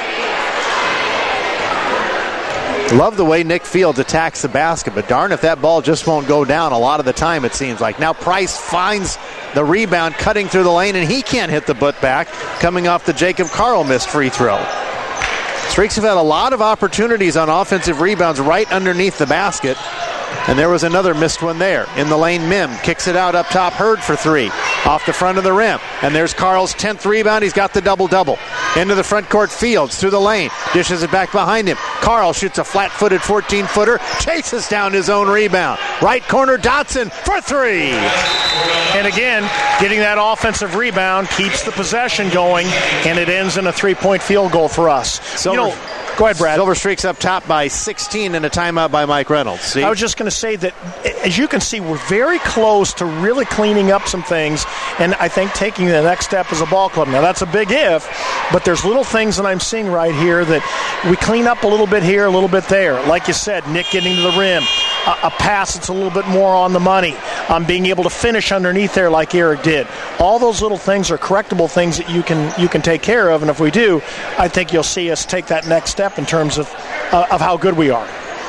Love the way Nick Fields attacks the basket, but darn if that ball just won't go down a lot of the time, it seems like. Now Price finds the rebound cutting through the lane, and he can't hit the putback coming off the Jacob Carl missed free throw. Streaks have had a lot of opportunities on offensive rebounds right underneath the basket, and there was another missed one there. In the lane, Mim kicks it out up top. Hurd for three. Off the front of the rim. And there's Carl's tenth rebound. He's got the double-double. Into the front court. Fields through the lane. Dishes it back behind him. Carl shoots a flat-footed fourteen-footer. Chases down his own rebound. Right corner, Dotson for three. And again, getting that offensive rebound keeps the possession going, and it ends in a three-point field goal for us. Silver, you know, go ahead, Brad. Silver Streaks up top by sixteen and a timeout by Mike Reynolds. See? I was just going to say that, as you can see, we're very close to really cleaning up some things, and I think taking the next step as a ball club. Now, that's a big if, but there's little things that I'm seeing right here that we clean up a little bit here, a little bit there. Like you said, Nick getting to the rim, a, a pass that's a little bit more on the money, um, being able to finish underneath there like Eric did. All those little things are correctable things that you can you can take care of, and if we do, I think you'll see us take that next step in terms of uh, of how good we are.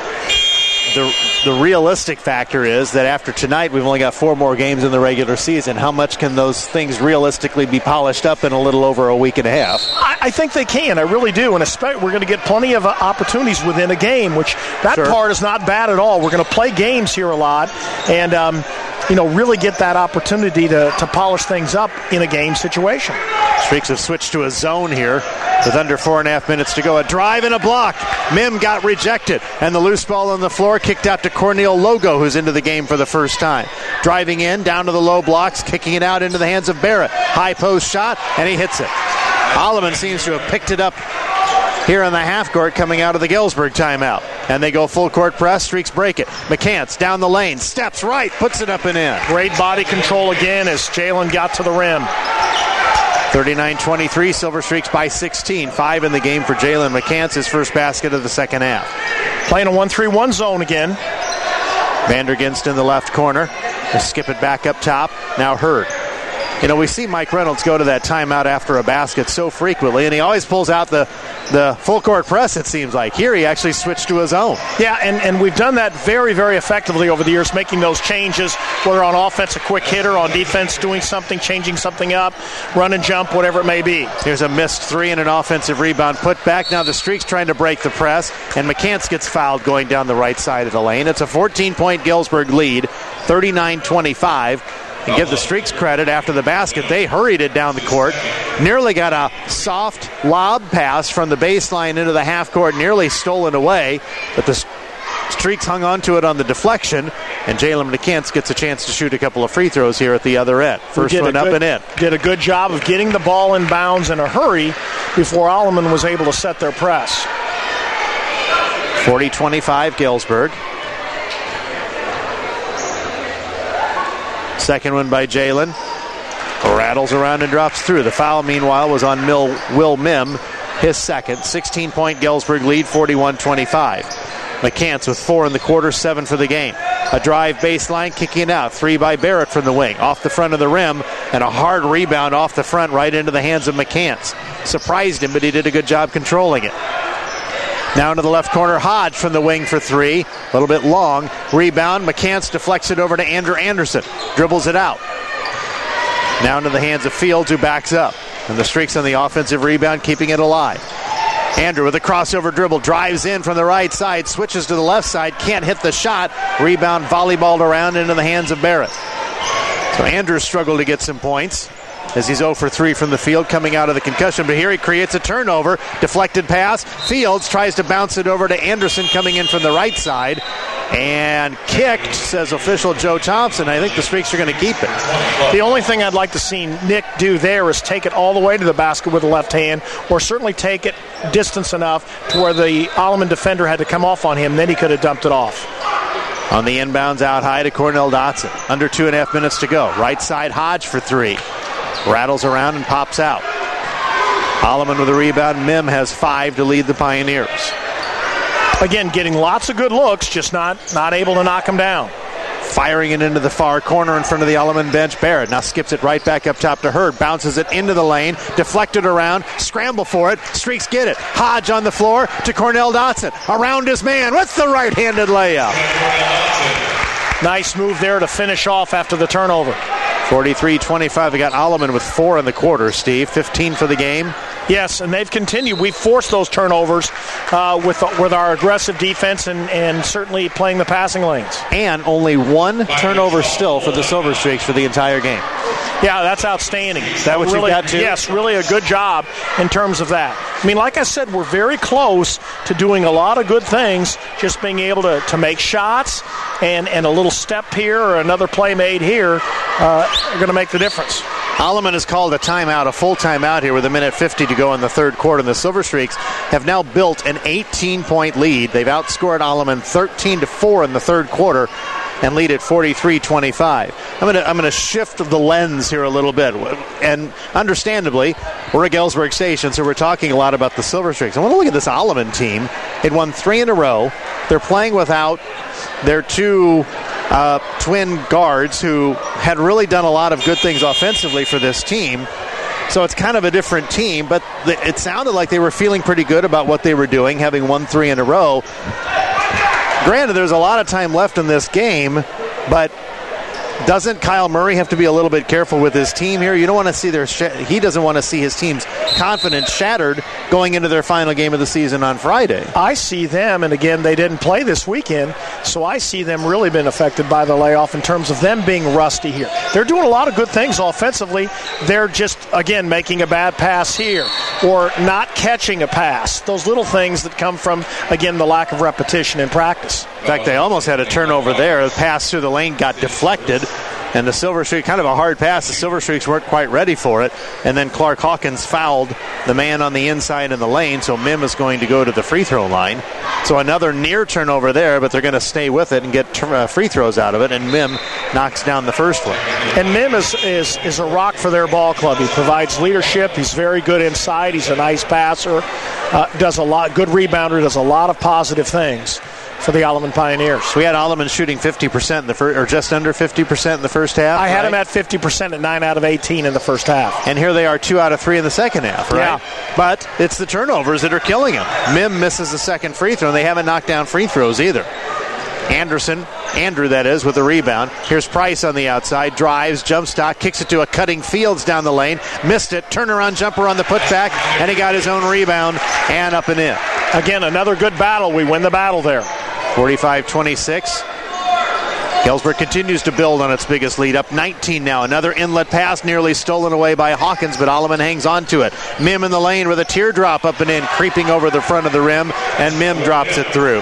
The, the realistic factor is that after tonight, we've only got four more games in the regular season. How much can those things realistically be polished up in a little over a week and a half? I, I think they can. I really do. And especially, we're going to get plenty of uh, opportunities within a game, which that Sure. part is not bad at all. We're going to play games here a lot and, um, you know, really get that opportunity to, to polish things up in a game situation. Streaks have switched to a zone here with under four and a half minutes to go. A drive and a block. Mim got rejected, and the loose ball on the floor kicked out to Cornel Logo, who's into the game for the first time. Driving in, down to the low blocks, kicking it out into the hands of Barrett. High post shot, and he hits it. Alleman seems to have picked it up here on the half court coming out of the Galesburg timeout. And they go full court press. Streaks break it. McCants down the lane. Steps right. Puts it up and in. Great body control again as Jalen got to the rim. thirty-nine twenty-three, Silver Streaks by sixteen. Five in the game for Jalen McCants, his first basket of the second half. Playing a one three one zone again. Vanderginst in the left corner. They skip it back up top. Now Hurd. You know, we see Mike Reynolds go to that timeout after a basket so frequently, and he always pulls out the, the full court press, it seems like. Here he actually switched to his own. Yeah, and, and we've done that very, very effectively over the years, making those changes, whether on offense, a quick hitter, on defense, doing something, changing something up, run and jump, whatever it may be. Here's a missed three and an offensive rebound put back. Now the Streaks trying to break the press, and McCants gets fouled going down the right side of the lane. It's a fourteen-point Galesburg lead, thirty-nine twenty-five. And give the Streaks credit after the basket. They hurried it down the court. Nearly got a soft lob pass from the baseline into the half court, nearly stolen away. But the Streaks hung on to it on the deflection, and Jalen McCants gets a chance to shoot a couple of free throws here at the other end. First one up good, and in. Did a good job of getting the ball in bounds in a hurry before Alleman was able to set their press. forty twenty-five Galesburg. Second one by Jalen. Rattles around and drops through. The foul, meanwhile, was on Mil- Will Mim, his second. sixteen-point Galesburg lead, forty-one twenty-five. McCants with four in the quarter, seven for the game. A drive baseline, kicking it out. Three by Barrett from the wing, off the front of the rim, and a hard rebound off the front right into the hands of McCants. Surprised him, but he did a good job controlling it. Now into the left corner, Hodge from the wing for three. A little bit long. Rebound. McCants deflects it over to Andrew Anderson. Dribbles it out. Now into the hands of Fields, who backs up. And the Streaks on the offensive rebound, keeping it alive. Andrew with a crossover dribble. Drives in from the right side. Switches to the left side. Can't hit the shot. Rebound volleyballed around into the hands of Barrett. So Andrew struggled to get some points, as he's zero for three from the field coming out of the concussion. But here he creates a turnover. Deflected pass. Fields tries to bounce it over to Anderson coming in from the right side. And kicked, says official Joe Thompson. I think the Streaks are going to keep it. The only thing I'd like to see Nick do there is take it all the way to the basket with the left hand, or certainly take it distance enough to where the Alleman defender had to come off on him. Then he could have dumped it off. On the inbounds out high to Cornel Dotson. Under two and a half minutes to go. Right side Hodge for three. Rattles around and pops out. Alleman with a rebound. Mim has five to lead the Pioneers. Again, getting lots of good looks, just not, not able to knock them down. Firing it into the far corner in front of the Alleman bench. Barrett now skips it right back up top to Hurd. Bounces it into the lane. Deflected around. Scramble for it. Streaks get it. Hodge on the floor to Cornel Dotson. Around his man with the right-handed layup. Nice move there to finish off after the turnover. forty-three twenty-five. We got Alleman with four in the quarter, Steve. fifteen for the game. Yes, and they've continued. We've forced those turnovers uh, with with our aggressive defense and, and certainly playing the passing lanes. And only one turnover still for the Silver Streaks for the entire game. Yeah, that's outstanding. Is that what really, you got to? Yes, really a good job in terms of that. I mean, like I said, we're very close to doing a lot of good things, just being able to, to make shots and, and a little step here or another play made here uh, are going to make the difference. Alleman has called a timeout, a full timeout here with a minute fifty to go in the third quarter. And the Silver Streaks have now built an eighteen-point lead. They've outscored Alleman thirteen to four in the third quarter and lead at forty-three twenty-five. I'm going to I'm going to shift the lens here a little bit. And understandably, we're a Galesburg station, so we're talking a lot about the Silver Streaks. I want to look at this Alleman team. It won three in a row. They're playing without their two uh, twin guards who had really done a lot of good things offensively for this team. So it's kind of a different team, but it sounded like they were feeling pretty good about what they were doing, having won three in a row. Granted, there's a lot of time left in this game, but doesn't Kyle Murray have to be a little bit careful with his team here? You don't want to see their sh- he doesn't want to see his team's confidence shattered going into their final game of the season on Friday. I see them, and again, they didn't play this weekend, so I see them really been affected by the layoff in terms of them being rusty here. They're doing a lot of good things offensively. They're just, again, making a bad pass here or not catching a pass. Those little things that come from, again, the lack of repetition in practice. In fact, they almost had a turnover there. The pass through the lane got deflected, and the Silver Streak, kind of a hard pass. The Silver Streaks weren't quite ready for it, and then Clark Hawkins fouled the man on the inside in the lane, so Mim is going to go to the free throw line. So another near turnover there, but they're going to stay with it and get uh, free throws out of it, and Mim knocks down the first one. And Mim is, is, is a rock for their ball club. He provides leadership. He's very good inside. He's a nice passer, uh, does a lot, good rebounder, does a lot of positive things for the Alleman Pioneers. We had Alleman shooting fifty percent in the first, or just under fifty percent in the first half. I had right? him at fifty percent at nine out of eighteen in the first half. And here they are two out of three in the second half, right? Yeah. But it's the turnovers that are killing him. Mim misses the second free throw, and they haven't knocked down free throws either. Anderson, Andrew that is, with the rebound. Here's Price on the outside, drives, jump stop, kicks it to a cutting Fields down the lane, missed it, turnaround jumper on the putback, and he got his own rebound and up and in. Again, another good battle. We win the battle there. forty-five twenty-six. Galesburg continues to build on its biggest lead, up nineteen now. Another inlet pass nearly stolen away by Hawkins, but Alleman hangs on to it. Mim in the lane with a teardrop up and in, creeping over the front of the rim, and Mim drops it through.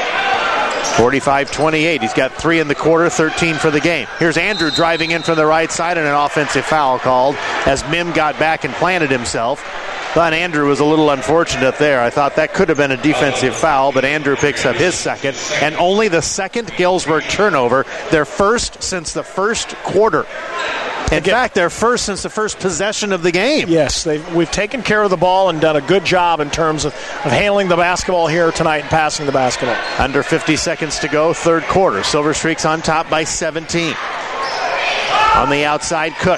forty-five twenty-eight. He's got three in the quarter, thirteen for the game. Here's Andrew driving in from the right side, and an offensive foul called as Mim got back and planted himself. But Andrew was a little unfortunate there. I thought that could have been a defensive foul, but Andrew picks up his second, and only the second Galesburg turnover, their first since the first quarter. In Again, fact, their first since the first possession of the game. Yes, we've taken care of the ball and done a good job in terms of, of handling the basketball here tonight and passing the basketball. Under fifty seconds to go, third quarter. Silver Streaks on top by seventeen. On the outside, Cook.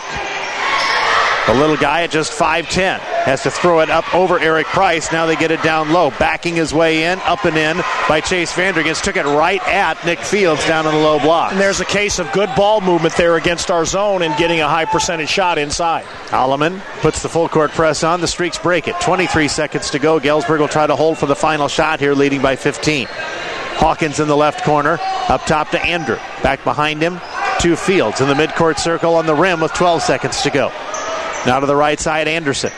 The little guy at just five ten has to throw it up over Eric Price. Now they get it down low. Backing his way in, up and in by Chase Vandergens. Took it right at Nick Fields down in the low block. And there's a case of good ball movement there against our zone and getting a high percentage shot inside. Alleman puts the full court press on. The Streaks break it. twenty-three seconds to go. Galesburg will try to hold for the final shot here, leading by fifteen. Hawkins in the left corner. Up top to Andrew. Back behind him to Fields in the midcourt circle on the rim with twelve seconds to go. Now to the right side, Anderson.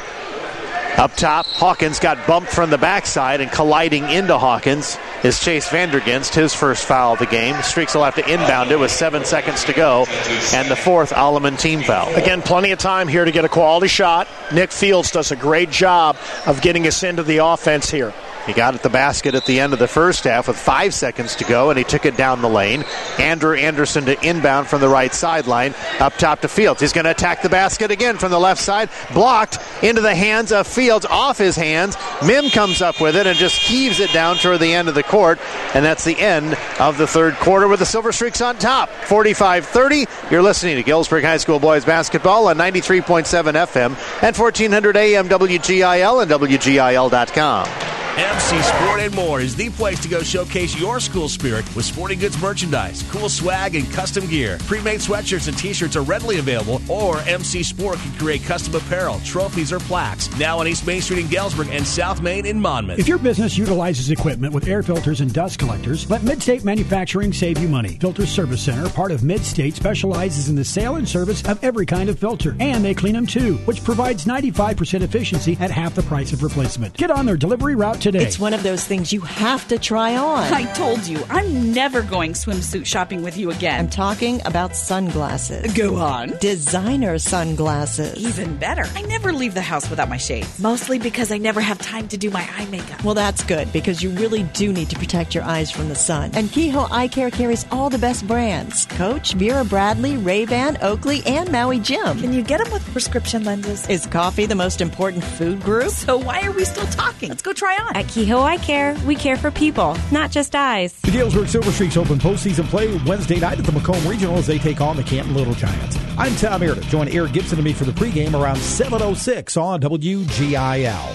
Up top, Hawkins got bumped from the backside, and colliding into Hawkins is Chase Vandergens, his first foul of the game. The Streaks will have to inbound it with seven seconds to go, and the fourth Alleman team foul. Again, plenty of time here to get a quality shot. Nick Fields does a great job of getting us into the offense here. He got at the basket at the end of the first half with five seconds to go, and he took it down the lane. Andrew Anderson to inbound from the right sideline, up top to Fields. He's going to attack the basket again from the left side. Blocked into the hands of Fields, off his hands. Mim comes up with it and just heaves it down toward the end of the court, and that's the end of the third quarter with the Silver Streaks on top. forty-five thirty. You're listening to Galesburg High School Boys Basketball on ninety-three point seven F M and fourteen hundred A M W G I L and W G I L dot com. M C Sport and More is the place to go showcase your school spirit with sporting goods merchandise, cool swag, and custom gear. Pre-made sweatshirts and t-shirts are readily available, or M C Sport can create custom apparel, trophies, or plaques. Now on East Main Street in Galesburg and South Main in Monmouth. If your business utilizes equipment with air filters and dust collectors, let Midstate Manufacturing save you money. Filter Service Center, part of Midstate, specializes in the sale and service of every kind of filter, and they clean them too, which provides ninety-five percent efficiency at half the price of replacement. Get on their delivery route today. It's one of those things you have to try on. I told you, I'm never going swimsuit shopping with you again. I'm talking about sunglasses. Go on. Designer sunglasses. Even better. I never leave the house without my shades. Mostly because I never have time to do my eye makeup. Well, that's good, because you really do need to protect your eyes from the sun. And Kehoe Eye Care carries all the best brands. Coach, Vera Bradley, Ray-Ban, Oakley, and Maui Jim. Can you get them with prescription lenses? Is coffee the most important food group? So why are we still talking? Let's go try on. not? At Kehoe Eye Care, we care for people, not just eyes. The Galesburg Silver Streaks open postseason play Wednesday night at the Macomb Regional as they take on the Canton Little Giants. I'm Tom Meredith. Join Eric Gibson and me for the pregame around seven oh six on W G I L.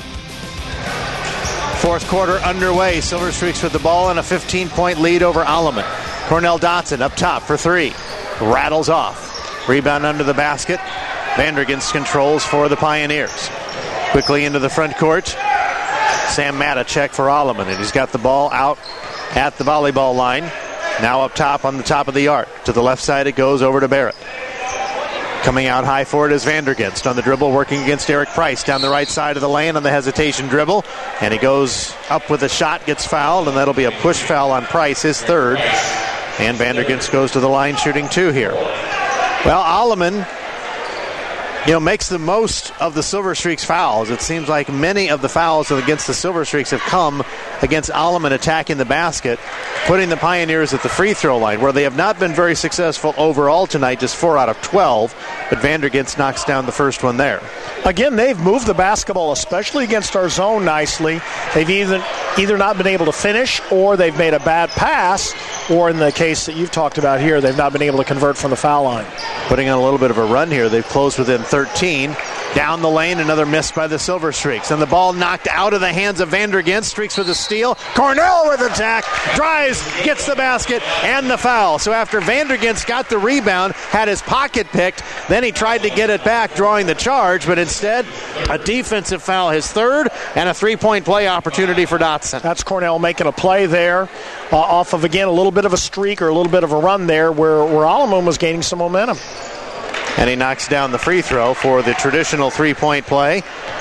Fourth quarter underway. Silver Streaks with the ball and a fifteen-point lead over Alleman. Cornell Dotson up top for three. Rattles off. Rebound under the basket. Vandergens controls for the Pioneers. Quickly into the front court. Sam Matacek for Alleman, and he's got the ball out at the volleyball line. Now up top on the top of the arc. To the left side it goes over to Barrett. Coming out high for it is Vandergens on the dribble, working against Eric Price down the right side of the lane on the hesitation dribble. And he goes up with a shot, gets fouled, and that'll be a push foul on Price, his third. And Vandergens goes to the line shooting two here. Well, Alleman, you know, makes the most of the Silver Streaks fouls. It seems like many of the fouls against the Silver Streaks have come against Alleman attacking the basket, putting the Pioneers at the free throw line, where they have not been very successful overall tonight, just four out of twelve, but Vandergens knocks down the first one there. Again, they've moved the basketball, especially against our zone, nicely. They've either, either not been able to finish, or they've made a bad pass, or in the case that you've talked about here, they've not been able to convert from the foul line. Putting on a little bit of a run here. They've closed within thirteen. Down the lane, another miss by the Silver Streaks. And the ball knocked out of the hands of Vandergens. Streaks with a steal. Cornell with attack. Drives, gets the basket, and the foul. So after Vandergens got the rebound, had his pocket picked, then he tried to get it back, drawing the charge, but instead, a defensive foul, his third, and a three-point play opportunity for Dotson. That's Cornell making a play there uh, off of, again, a little bit of a streak or a little bit of a run there where, where Alleman was gaining some momentum. And he knocks down the free throw for the traditional three-point play.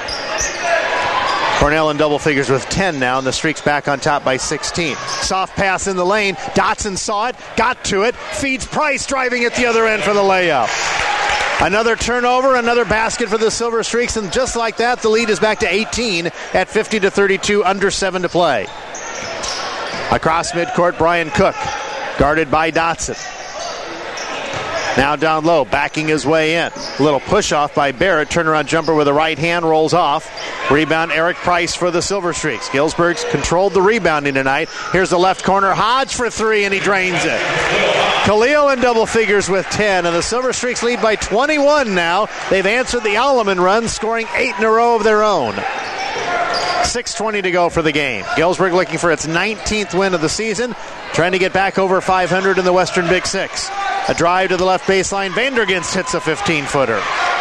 Cornell in double figures with ten now, and the Streaks back on top by sixteen. Soft pass in the lane. Dotson saw it, got to it, feeds Price, driving at the other end for the layup. Another turnover, another basket for the Silver Streaks, and just like that, the lead is back to eighteen at fifty to thirty-two, under seven to play. Across midcourt, Brian Cook, guarded by Dotson. Now down low, backing his way in. A little push-off by Barrett. Turnaround jumper with a right hand, rolls off. Rebound, Eric Price for the Silver Streaks. Galesburg's controlled the rebounding tonight. Here's the left corner. Hodge for three, and he drains it. Khalil in double figures with ten, and the Silver Streaks lead by twenty-one now. They've answered the Alleman run, scoring eight in a row of their own. six twenty to go for the game. Galesburg looking for its nineteenth win of the season, trying to get back over five hundred in the Western Big Six. A drive to the left baseline. Vandergens hits a fifteen-footer.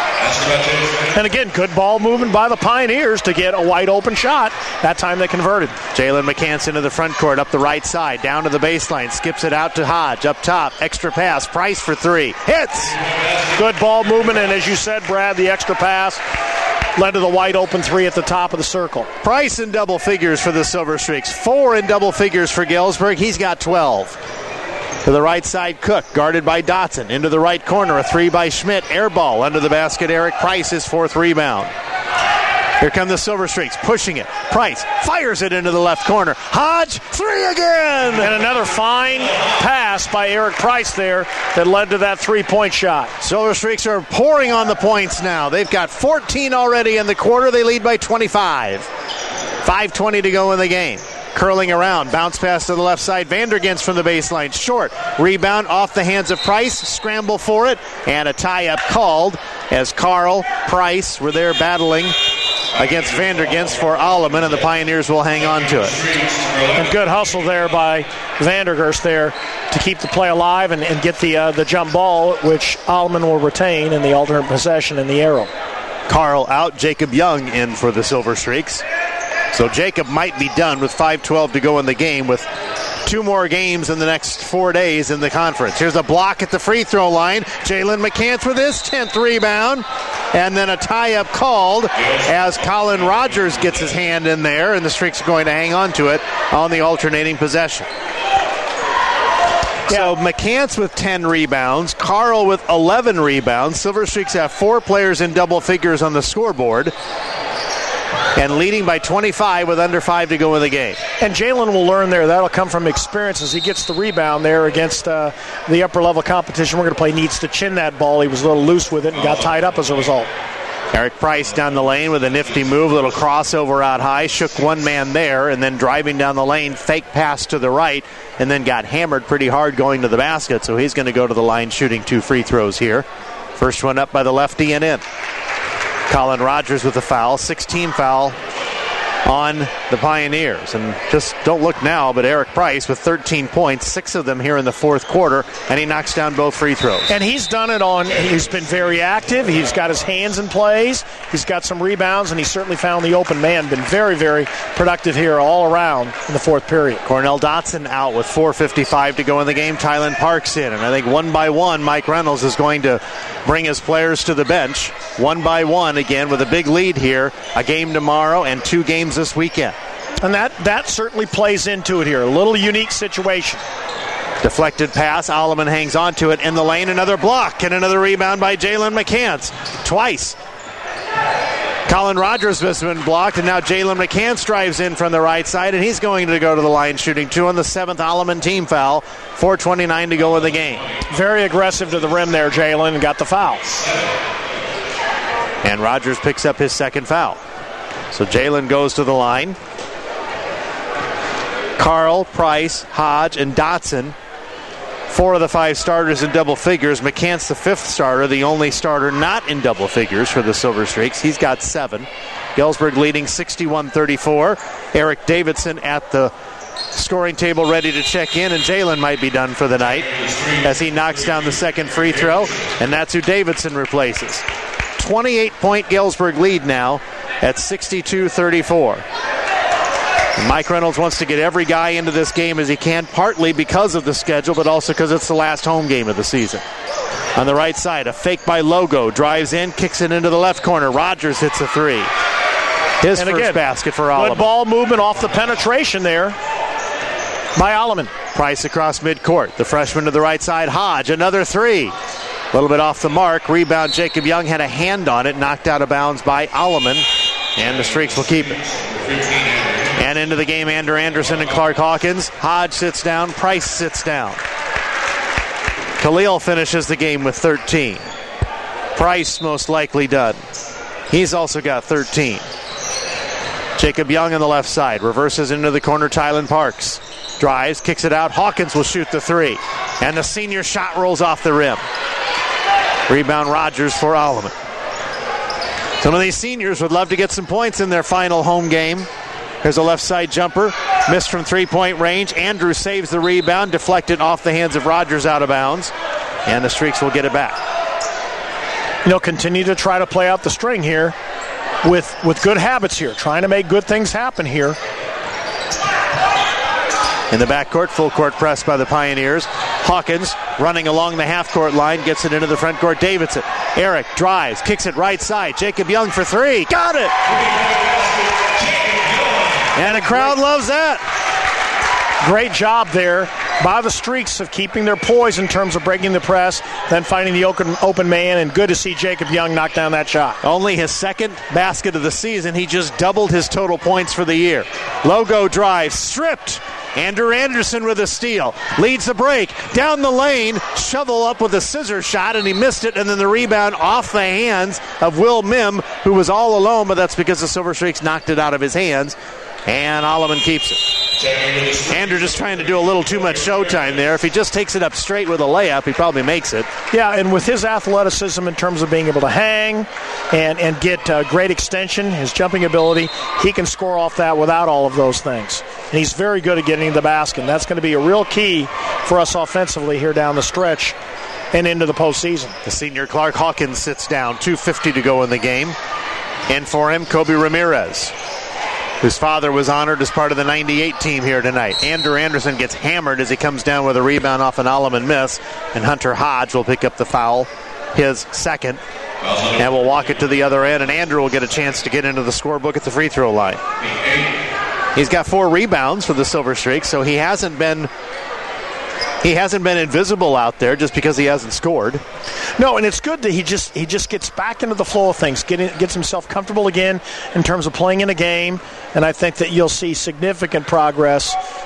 And again, good ball movement by the Pioneers to get a wide open shot. That time they converted. Jalen McCants into the front court, up the right side, down to the baseline, skips it out to Hodge, up top, extra pass, Price for three, hits! Good ball movement, and as you said, Brad, the extra pass led to the wide open three at the top of the circle. Price in double figures for the Silver Streaks, four in double figures for Galesburg, he's got twelve. To the right side, Cook, guarded by Dotson. Into the right corner, a three by Schmidt. Air ball under the basket. Eric Price, his fourth rebound. Here come the Silver Streaks, pushing it. Price fires it into the left corner. Hodge, three again! And another fine pass by Eric Price there that led to that three-point shot. Silver Streaks are pouring on the points now. They've got fourteen already in the quarter. They lead by twenty-five. five twenty to go in the game. Curling around, bounce pass to the left side. Vandergens from the baseline, short. Rebound off the hands of Price, scramble for it, and a tie-up called as Carl, Price were there battling against Vandergens for Alleman, and the Pioneers will hang on to it. And good hustle there by Vandergens there to keep the play alive and, and get the uh, the jump ball, which Alleman will retain in the alternate possession in the arrow. Carl out, Jacob Young in for the Silver Streaks. So Jacob might be done with five twelve to go in the game, with two more games in the next four days in the conference. Here's a block at the free throw line. Jalen McCants with his tenth rebound. And then a tie-up called as Colin Rogers gets his hand in there, and the Streaks are going to hang on to it on the alternating possession. So McCants with ten rebounds, Carl with eleven rebounds. Silver Streaks have four players in double figures on the scoreboard, and leading by twenty-five with under five to go in the game. And Jalen will learn there. That'll come from experience as he gets the rebound there against uh, the upper-level competition. We're going to play needs to chin that ball. He was a little loose with it and got tied up as a result. Eric Price down the lane with a nifty move, little crossover out high, shook one man there, and then driving down the lane, fake pass to the right, and then got hammered pretty hard going to the basket, so he's going to go to the line shooting two free throws here. First one up by the lefty and in. Colin Rogers with the foul, sixteen foul on the Pioneers. And just don't look now, but Eric Price with thirteen points, six of them here in the fourth quarter, and he knocks down both free throws. And he's done it on, he's been very active. He's got his hands in plays. He's got some rebounds, and he certainly found the open man. Been very, very productive here all around in the fourth period. Cornell Dotson out with four fifty-five to go in the game. Tylen Parks in, and I think one by one, Mike Reynolds is going to bring his players to the bench. One by one, again, with a big lead here. A game tomorrow and two games this weekend. And that, that certainly plays into it here. A little unique situation. Deflected pass. Alleman hangs on to it in the lane. Another block and another rebound by Jalen McCants. Twice. Colin Rogers has been blocked, and now Jalen McCants drives in from the right side, and he's going to go to the line shooting two on the seventh Alleman team foul. four twenty-nine to go in the game. Very aggressive to the rim there, Jalen, and got the foul. And Rogers picks up his second foul. So Jalen goes to the line. Carl, Price, Hodge, and Dotson, four of the five starters in double figures. McCants, the fifth starter, the only starter not in double figures for the Silver Streaks. He's got seven. Galesburg leading sixty-one thirty-four. Eric Davidson at the scoring table ready to check in, and Jalen might be done for the night as he knocks down the second free throw, and that's who Davidson replaces. twenty-eight point Galesburg lead now at sixty-two thirty-four. Mike Reynolds wants to get every guy into this game as he can, partly because of the schedule, but also because it's the last home game of the season. On the right side, a fake by Logo. Drives in, kicks it into the left corner. Rogers hits a three. His and first again, basket for Alleman. Good ball movement off the penetration there by Alleman. Price across midcourt. The freshman to the right side, Hodge. Another three. A little bit off the mark. Rebound, Jacob Young had a hand on it, knocked out of bounds by Alleman, and the Streaks will keep it. And into the game, Andrew Anderson and Clark Hawkins. Hodge sits down, Price sits down. Khalil finishes the game with thirteen. Price most likely done. He's also got thirteen. Jacob Young on the left side. Reverses into the corner, Tylen Parks. Drives, kicks it out. Hawkins will shoot the three. And the senior shot rolls off the rim. Rebound Rogers for Alleman. Some of these seniors would love to get some points in their final home game. Here's a left side jumper. Missed from three-point range. Andrews saves the rebound. Deflected off the hands of Rogers out of bounds. And the Streaks will get it back. You know, continue to try to play out the string here with, with good habits here. Trying to make good things happen here. In the backcourt, full court press by the Pioneers. Hawkins running along the half-court line, gets it into the front court. Davidson. Eric drives, kicks it right side. Jacob Young for three. Got it! And the crowd loves that. Great job there by the Streaks of keeping their poise in terms of breaking the press, then finding the open, open man, and good to see Jacob Young knock down that shot. Only his second basket of the season. He just doubled his total points for the year. Logo drive, stripped. Andrew Anderson with a steal. Leads the break. Down the lane. Shovel up with a scissor shot, and he missed it. And then the rebound off the hands of Will Mim, who was all alone, but that's because the Silver Streaks knocked it out of his hands. And Alleman keeps it. Andrew just trying to do a little too much showtime there. If he just takes it up straight with a layup, he probably makes it. Yeah, and with his athleticism in terms of being able to hang and, and get uh, great extension, his jumping ability, he can score off that without all of those things. And he's very good at getting the basket. And that's going to be a real key for us offensively here down the stretch and into the postseason. The senior Clark Hawkins sits down. two fifty to go in the game. And for him, Kobe Ramirez, whose father was honored as part of the ninety-eight team here tonight. Andrew Anderson gets hammered as he comes down with a rebound off an Alleman miss, and Hunter Hodge will pick up the foul, his second, and will walk it to the other end, and Andrew will get a chance to get into the scorebook at the free throw line. He's got four rebounds for the Silver Streaks, so he hasn't been he hasn't been invisible out there just because he hasn't scored. No, and it's good that he just he just gets back into the flow of things, getting, gets himself comfortable again in terms of playing in a game, and I think that you'll see significant progress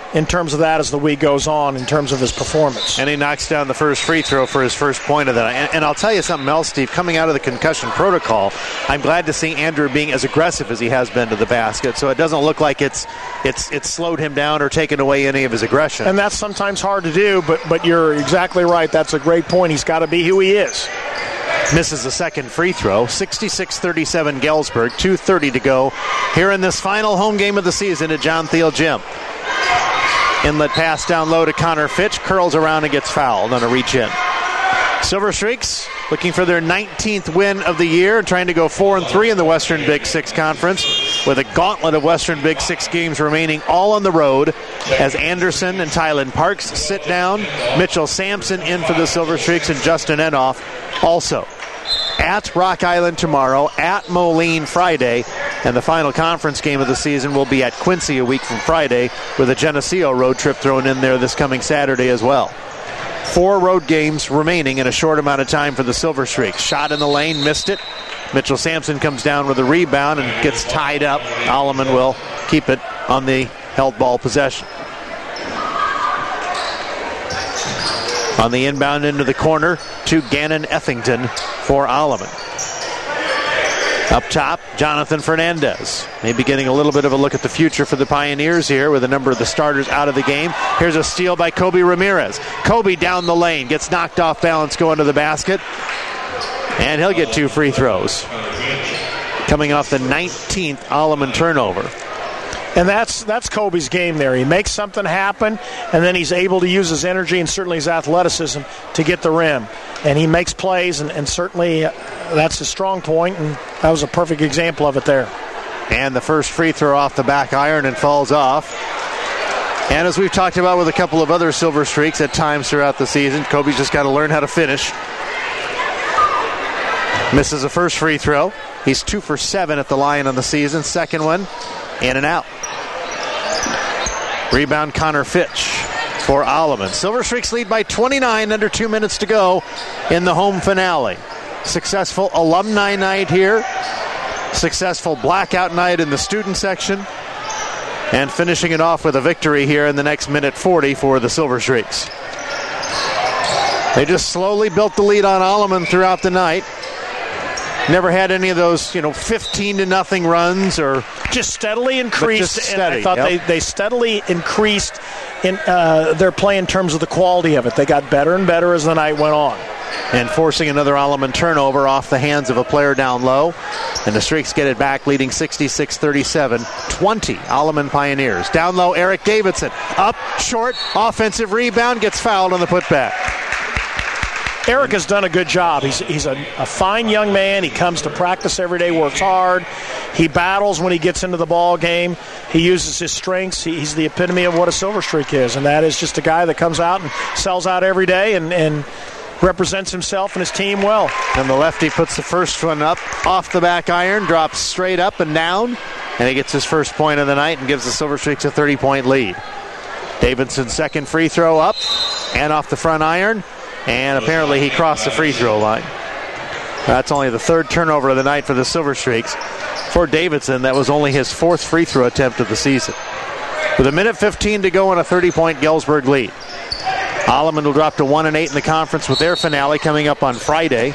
in terms of that as the week goes on, in terms of his performance. And he knocks down the first free throw for his first point of the night. And, and I'll tell you something else, Steve. Coming out of the concussion protocol, I'm glad to see Andrew being as aggressive as he has been to the basket. So it doesn't look like it's it's it's slowed him down or taken away any of his aggression. And that's sometimes hard to do, but but you're exactly right. That's a great point. He's got to be who he is. Misses the second free throw. sixty-six thirty-seven Galesburg. two thirty to go here in this final home game of the season at John Thiel Gym. Inlet pass down low to Connor Fitch. Curls around and gets fouled on a reach in. Silver Streaks looking for their nineteenth win of the year, trying to go four and three in the Western Big Six Conference with a gauntlet of Western Big Six games remaining, all on the road, as Anderson and Tylen Parks sit down. Mitchell Sampson in for the Silver Streaks, and Justin Enoff also. At Rock Island tomorrow, at Moline Friday, and the final conference game of the season will be at Quincy a week from Friday, with a Geneseo road trip thrown in there this coming Saturday as well. Four road games remaining in a short amount of time for the Silver Streaks. Shot in the lane, missed it. Mitchell Sampson comes down with a rebound and gets tied up. Alleman will keep it on the held ball possession. On the inbound into the corner to Gannon Effington for Alleman. Up top, Jonathan Fernandez. Maybe getting a little bit of a look at the future for the Pioneers here with a number of the starters out of the game. Here's a steal by Kobe Ramirez. Kobe down the lane, gets knocked off balance going to the basket. And he'll get two free throws. Coming off the nineteenth Alleman turnover. And that's that's Kobe's game there. He makes something happen, and then he's able to use his energy and certainly his athleticism to get the rim. And he makes plays, and, and certainly uh, that's his strong point, and that was a perfect example of it there. And the first free throw off the back iron and falls off. And as we've talked about with a couple of other Silver Streaks at times throughout the season, Kobe's just got to learn how to finish. Misses a first free throw. He's two for seven at the line on the season. Second one, in and out. Rebound Connor Fitch for Alleman. Silver Streaks lead by twenty-nine, under two minutes to go in the home finale. Successful alumni night here. Successful blackout night in the student section. And finishing it off with a victory here in the next minute forty for the Silver Streaks. They just slowly built the lead on Alleman throughout the night. Never had any of those, you know, fifteen to nothing runs, or just steadily increased. Just steady. And I thought yep. they, they steadily increased in uh, their play in terms of the quality of it. They got better and better as the night went on. And forcing another Alleman turnover off the hands of a player down low. And the Streaks get it back, leading sixty-six thirty-seven. twenty Alleman Pioneers. Down low, Eric Davidson. Up, short, offensive rebound, gets fouled on the putback. Eric has done a good job. He's he's a, a fine young man. He comes to practice every day, works hard. He battles when he gets into the ball game. He uses his strengths. He, he's the epitome of what a Silver Streak is, and that is just a guy that comes out and sells out every day and, and represents himself and his team well. And the lefty puts the first one up off the back iron, drops straight up and down, and he gets his first point of the night and gives the Silver Streaks a thirty-point lead. Davidson's second free throw up and off the front iron. And apparently he crossed the free throw line. That's only the third turnover of the night for the Silver Streaks. For Davidson, that was only his fourth free throw attempt of the season. With a minute fifteen to go and a thirty-point Galesburg lead. Alleman will drop to one and eight in the conference with their finale coming up on Friday.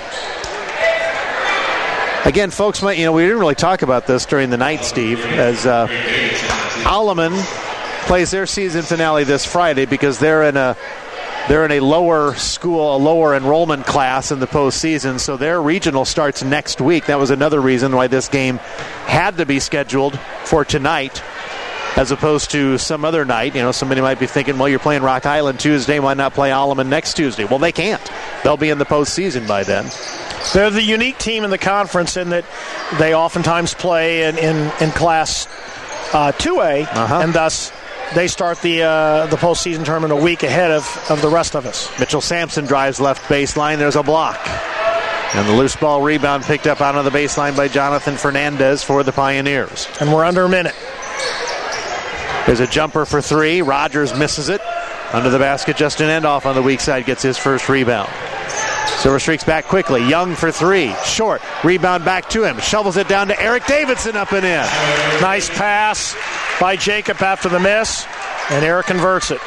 Again, folks, might, you know, we didn't really talk about this during the night, Steve, as uh, Alleman plays their season finale this Friday because they're in a They're in a lower school, a lower enrollment class in the postseason, so their regional starts next week. That was another reason why this game had to be scheduled for tonight as opposed to some other night. You know, somebody might be thinking, well, you're playing Rock Island Tuesday, why not play Alleman next Tuesday? Well, they can't. They'll be in the postseason by then. They're the unique team in the conference in that they oftentimes play in, in, in Class uh, two A, uh-huh. and thus they start the uh, the postseason tournament a week ahead of, of the rest of us. Mitchell Sampson drives left baseline. There's a block. And the loose ball rebound picked up out on the baseline by Jonathan Fernandez for the Pioneers. And we're under a minute. There's a jumper for three. Rogers misses it. Under the basket, Justin Endoff on the weak side gets his first rebound. Silver Streaks back quickly. Young for three. Short. Rebound back to him. Shovels it down to Eric Davidson up and in. Nice pass by Jacob after the miss. And Eric converts it.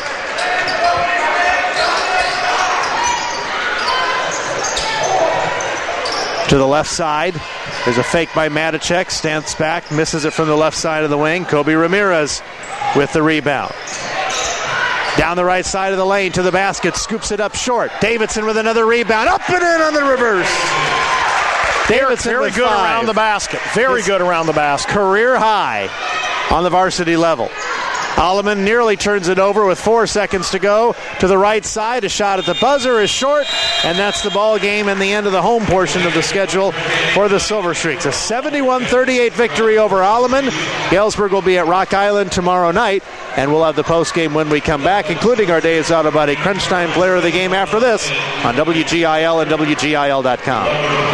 To the left side. There's a fake by Matacek. Stands back. Misses it from the left side of the wing. Kobe Ramirez with the rebound. Down the right side of the lane to the basket. Scoops it up short. Davidson with another rebound. Up and in on the reverse. Davidson very with good five. around the basket. Very His good around the basket. Career high on the varsity level. Alleman nearly turns it over with four seconds to go. To the right side, a shot at the buzzer is short, and that's the ball game and the end of the home portion of the schedule for the Silver Streaks. A seventy-one thirty-eight victory over Alleman. Galesburg will be at Rock Island tomorrow night, and we'll have the postgame when we come back, including our Dave's Auto Body Crunch Time player of the game after this on W G I L and W G I L dot com.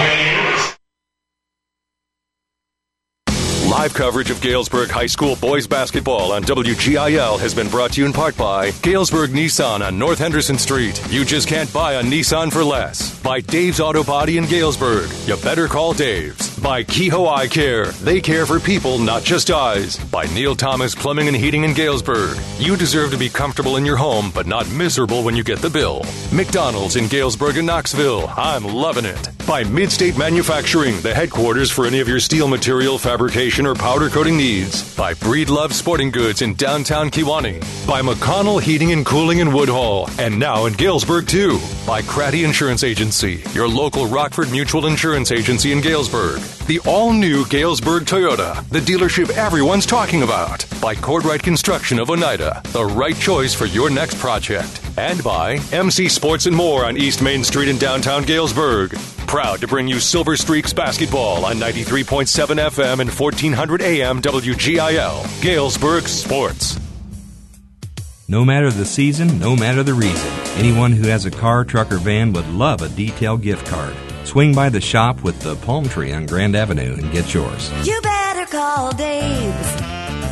Live coverage of Galesburg High School boys basketball on W G I L has been brought to you in part by Galesburg Nissan on North Henderson Street. You just can't buy a Nissan for less. By Dave's Auto Body in Galesburg. You better call Dave's. By Kehoe Eye Care. They care for people, not just eyes. By Neil Thomas Plumbing and Heating in Galesburg. You deserve to be comfortable in your home, but not miserable when you get the bill. McDonald's in Galesburg and Knoxville. I'm loving it. By Midstate Manufacturing, the headquarters for any of your steel material fabrication or powder coating needs. By Breedlove Sporting Goods in downtown Kewanee. By McConnell Heating and Cooling in Woodhall. And now in Galesburg, too. By Craddy Insurance Agency, your local Rockford Mutual Insurance Agency in Galesburg. The all-new Galesburg Toyota, the dealership everyone's talking about. By Cordwright Construction of Oneida, the right choice for your next project. And by M C Sports and More on East Main Street in downtown Galesburg. Proud to bring you Silver Streaks basketball on ninety-three point seven F M and fourteen hundred A M W G I L. Galesburg Sports. No matter the season, no matter the reason, anyone who has a car, truck, or van would love a detail gift card. Swing by the shop with the palm tree on Grand Avenue and get yours. You better call Dave's.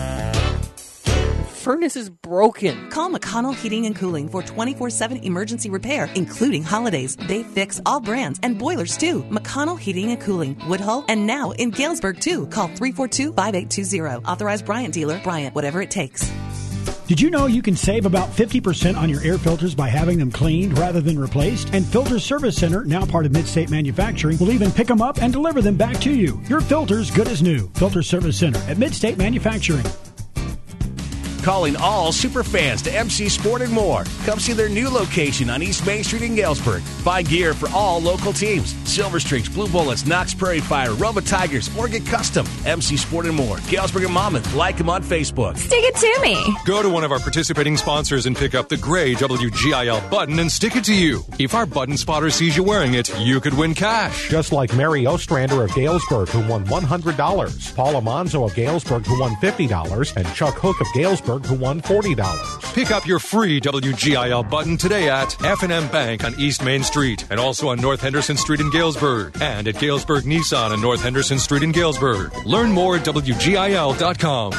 Furnace is broken. Call McConnell Heating and Cooling for twenty-four seven emergency repair, including holidays. They fix all brands and boilers, too. McConnell Heating and Cooling, Woodhull, and now in Galesburg, too. Call three four two, five eight two zero. Authorized Bryant dealer. Bryant, whatever it takes. Did you know you can save about fifty percent on your air filters by having them cleaned rather than replaced? And Filter Service Center, now part of Midstate Manufacturing, will even pick them up and deliver them back to you. Your filter's good as new. Filter Service Center at Midstate Manufacturing. Calling all super fans to M C Sport and More. Come see their new location on East Main Street in Galesburg. Buy gear for all local teams. Silver Streaks, Blue Bullets, Knox Prairie Fire, Roma Tigers, or get custom. M C Sport and More. Galesburg and Monmouth. Like them on Facebook. Stick it to me. Go to one of our participating sponsors and pick up the gray W G I L button and stick it to you. If our button spotter sees you wearing it, you could win cash. Just like Mary Ostrander of Galesburg, who won one hundred dollars. Paul Almanzo of Galesburg, who won fifty dollars. And Chuck Hook of Galesburg, who won forty dollars. Pick up your free W G I L button today at F and M Bank on East Main Street and also on North Henderson Street in Galesburg and at Galesburg Nissan on North Henderson Street in Galesburg. Learn more at W G I L dot com.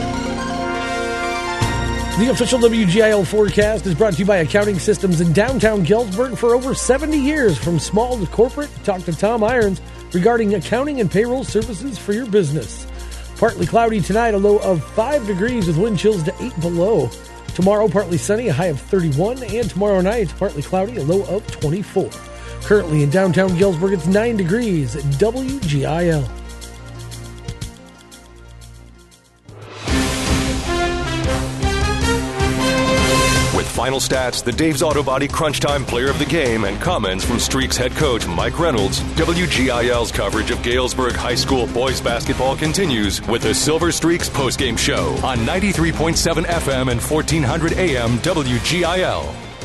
The official W G I L forecast is brought to you by Accounting Systems in downtown Galesburg for over seventy years. From small to corporate, talk to Tom Irons regarding accounting and payroll services for your business. Partly cloudy tonight, a low of five degrees with wind chills to eight below. Tomorrow, partly sunny, a high of thirty-one. And tomorrow night, partly cloudy, a low of twenty-four. Currently in downtown Galesburg, it's nine degrees at W G I L. With final stats, the Dave's Auto Body Crunch Time player of the game, and comments from Streaks head coach Mike Reynolds, W G I L's coverage of Galesburg High School boys basketball continues with the Silver Streaks postgame show on ninety-three point seven F M and fourteen hundred A M W G I L.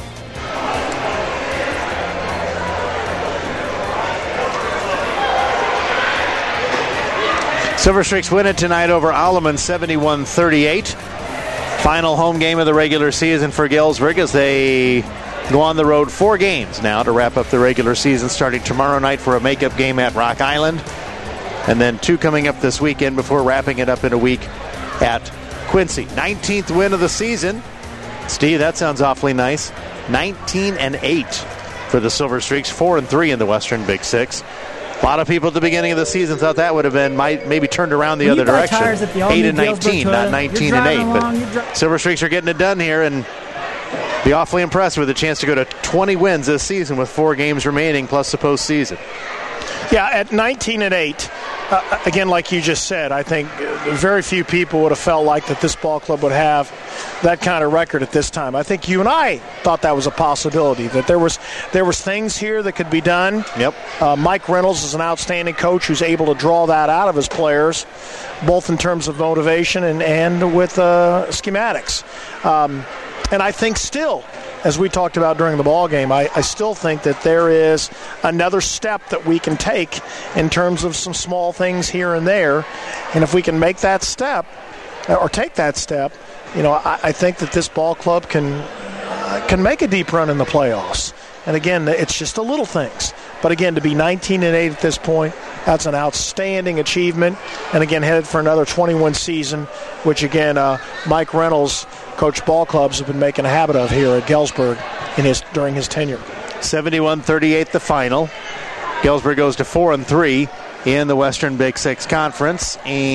Silver Streaks win it tonight over Alleman, seventy-one thirty-eight. Final home game of the regular season for Galesburg as they go on the road four games now to wrap up the regular season, starting tomorrow night for a makeup game at Rock Island, and then two coming up this weekend before wrapping it up in a week at Quincy. nineteenth win of the season. Steve, that sounds awfully nice. nineteen and eight for the Silver Streaks, four and three in the Western Big Six. A lot of people at the beginning of the season thought that would have been might maybe turned around the When other you buy direction. tires at the all Eight new and Galesburg nineteen, Toyota, not nineteen you're and eight. driving along, you're But dri- Silver Streaks are getting it done here, and be awfully impressed with a chance to go to twenty wins this season with four games remaining plus the postseason. Yeah, at nineteen and eight, uh, again, like you just said, I think very few people would have felt like that this ball club would have that kind of record at this time. I think you and I thought that was a possibility, that there was there was things here that could be done. Yep. Uh, Mike Reynolds is an outstanding coach who's able to draw that out of his players, both in terms of motivation and, and with uh, schematics. Um, and I think still, as we talked about during the ball game, I, I still think that there is another step that we can take in terms of some small things here and there. And if we can make that step, or take that step, you know, I, I think that this ball club can uh, can make a deep run in the playoffs. And again, it's just the little things. But again, to be nineteen and eight at this point, that's an outstanding achievement. And again, headed for another twenty-one season, which again, uh, Mike Reynolds, coach ball clubs, have been making a habit of here at Galesburg in his during his tenure. seventy-one thirty-eight the final. Galesburg goes to four and three in the Western Big Six Conference.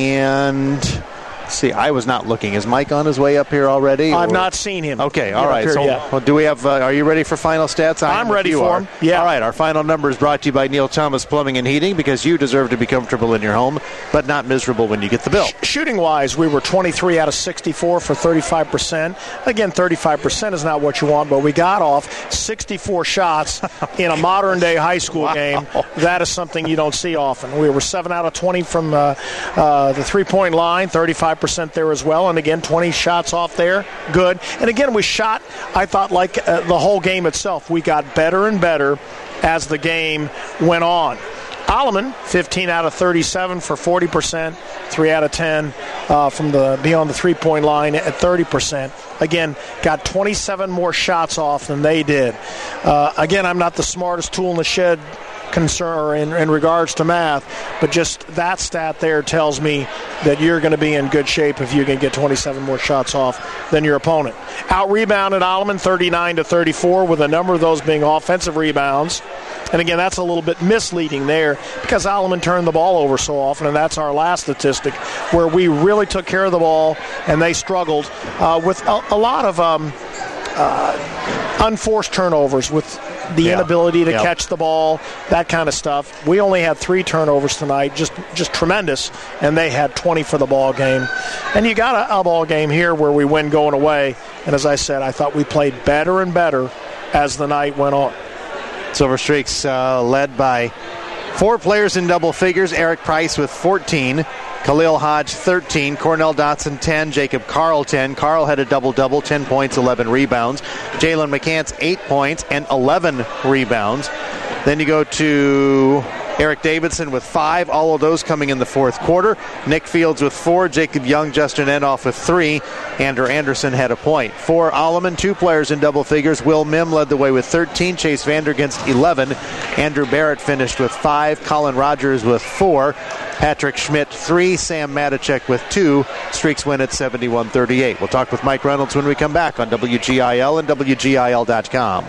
And let's see, I was not looking. Is Mike on his way up here already? I've or? not seen him. Okay, all get right. up So, here yet. well, do we have? Uh, are you ready for final stats? I I'm am if ready you for are. him. Yeah. All right. Our final number is brought to you by Neil Thomas Plumbing and Heating, because you deserve to be comfortable in your home, but not miserable when you get the bill. Sh- shooting wise, we were twenty-three out of sixty-four for thirty-five percent. Again, thirty-five percent is not what you want, but we got off sixty-four shots in a modern day high school Wow. game. That is something you don't see often. We were seven out of twenty from uh, uh, the three point line, thirty-five percent there as well. And again, twenty shots off there. Good. And again, we shot, I thought, like uh, the whole game itself. We got better and better as the game went on. Alleman, fifteen out of thirty-seven for forty percent, three out of ten uh, from the beyond the three-point line at thirty percent. Again, got twenty-seven more shots off than they did. Uh, again, I'm not the smartest tool in the shed concern in, in regards to math, but just that stat there tells me that you're going to be in good shape if you can get twenty-seven more shots off than your opponent. Out-rebounded Alleman thirty-nine to thirty-four, with a number of those being offensive rebounds. And again, that's a little bit misleading there because Alleman turned the ball over so often, and that's our last statistic, where we really took care of the ball and they struggled uh, with a, a lot of um, uh, unforced turnovers, with the Yeah. inability to Yep. catch the ball, that kind of stuff. We only had three turnovers tonight, just just tremendous, and they had twenty for the ball game. And you got a, a ball game here where we win going away, and as I said, I thought we played better and better as the night went on. Silver Streaks uh, led by four players in double figures. Eric Price with fourteen, Khalil Hodge thirteen, Cornell Dotson ten, Jacob Carl ten. Carl had a double-double, ten points, eleven rebounds. Jalen McCants eight points and eleven rebounds. Then you go to Eric Davidson with five, all of those coming in the fourth quarter. Nick Fields with four, Jacob Young, Justin Endoff with three. Andrew Anderson had a point. For Alleman, two players in double figures. Will Mim led the way with thirteen, Chase Vanderginst eleven. Andrew Barrett finished with five, Colin Rogers with four, Patrick Schmidt three, Sam Matichek with two. Streaks win at seventy-one thirty-eight. We'll talk with Mike Reynolds when we come back on W G I L and W G I L dot com.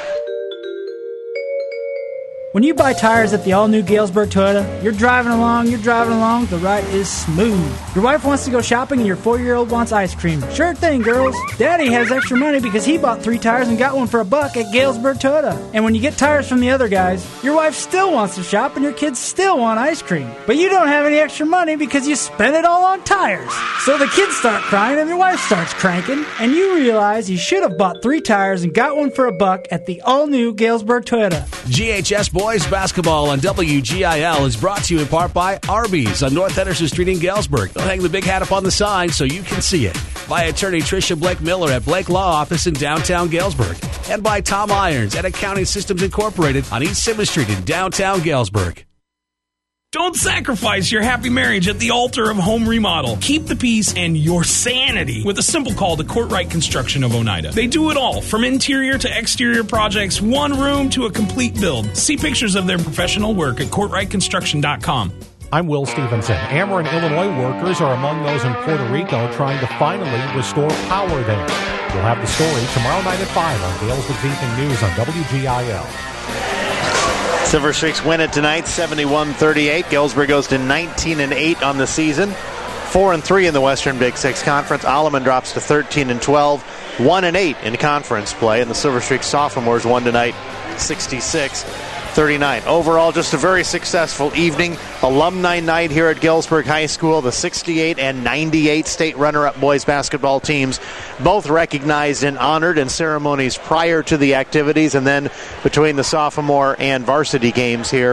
When you buy tires at the all-new Galesburg Toyota, you're driving along, you're driving along, the ride is smooth. Your wife wants to go shopping and your four-year-old wants ice cream. Sure thing, girls. Daddy has extra money because he bought three tires and got one for a buck at Galesburg Toyota. And when you get tires from the other guys, your wife still wants to shop and your kids still want ice cream. But you don't have any extra money because you spent it all on tires. So the kids start crying and your wife starts cranking, and you realize you should have bought three tires and got one for a buck at the all-new Galesburg Toyota. G H S Boys Basketball on W G I L is brought to you in part by Arby's on North Henderson Street in Galesburg. They'll hang the big hat up on the sign so you can see it. By attorney Tricia Blake Miller at Blake Law Office in downtown Galesburg. And by Tom Irons at Accounting Systems Incorporated on East Simmons Street in downtown Galesburg. Don't sacrifice your happy marriage at the altar of home remodel. Keep the peace and your sanity with a simple call to Courtright Construction of Oneida. They do it all, from interior to exterior projects, one room to a complete build. See pictures of their professional work at courtright construction dot com. I'm Will Stevenson. Ameren, Illinois workers are among those in Puerto Rico trying to finally restore power there. We'll have the story tomorrow night at five on Galesburg's Evening News on W G I L. Silver Streaks win it tonight, seventy-one thirty-eight. Galesburg goes to nineteen and eight on the season, four and three in the Western Big Six Conference. Alleman drops to thirteen and twelve, one and eight in conference play, and the Silver Streaks sophomores won tonight, sixty-six thirty-nine. Overall, just a very successful evening. Alumni night here at Galesburg High School. The sixty-eight and ninety-eight state runner-up boys basketball teams both recognized and honored in ceremonies prior to the activities, and then between the sophomore and varsity games here.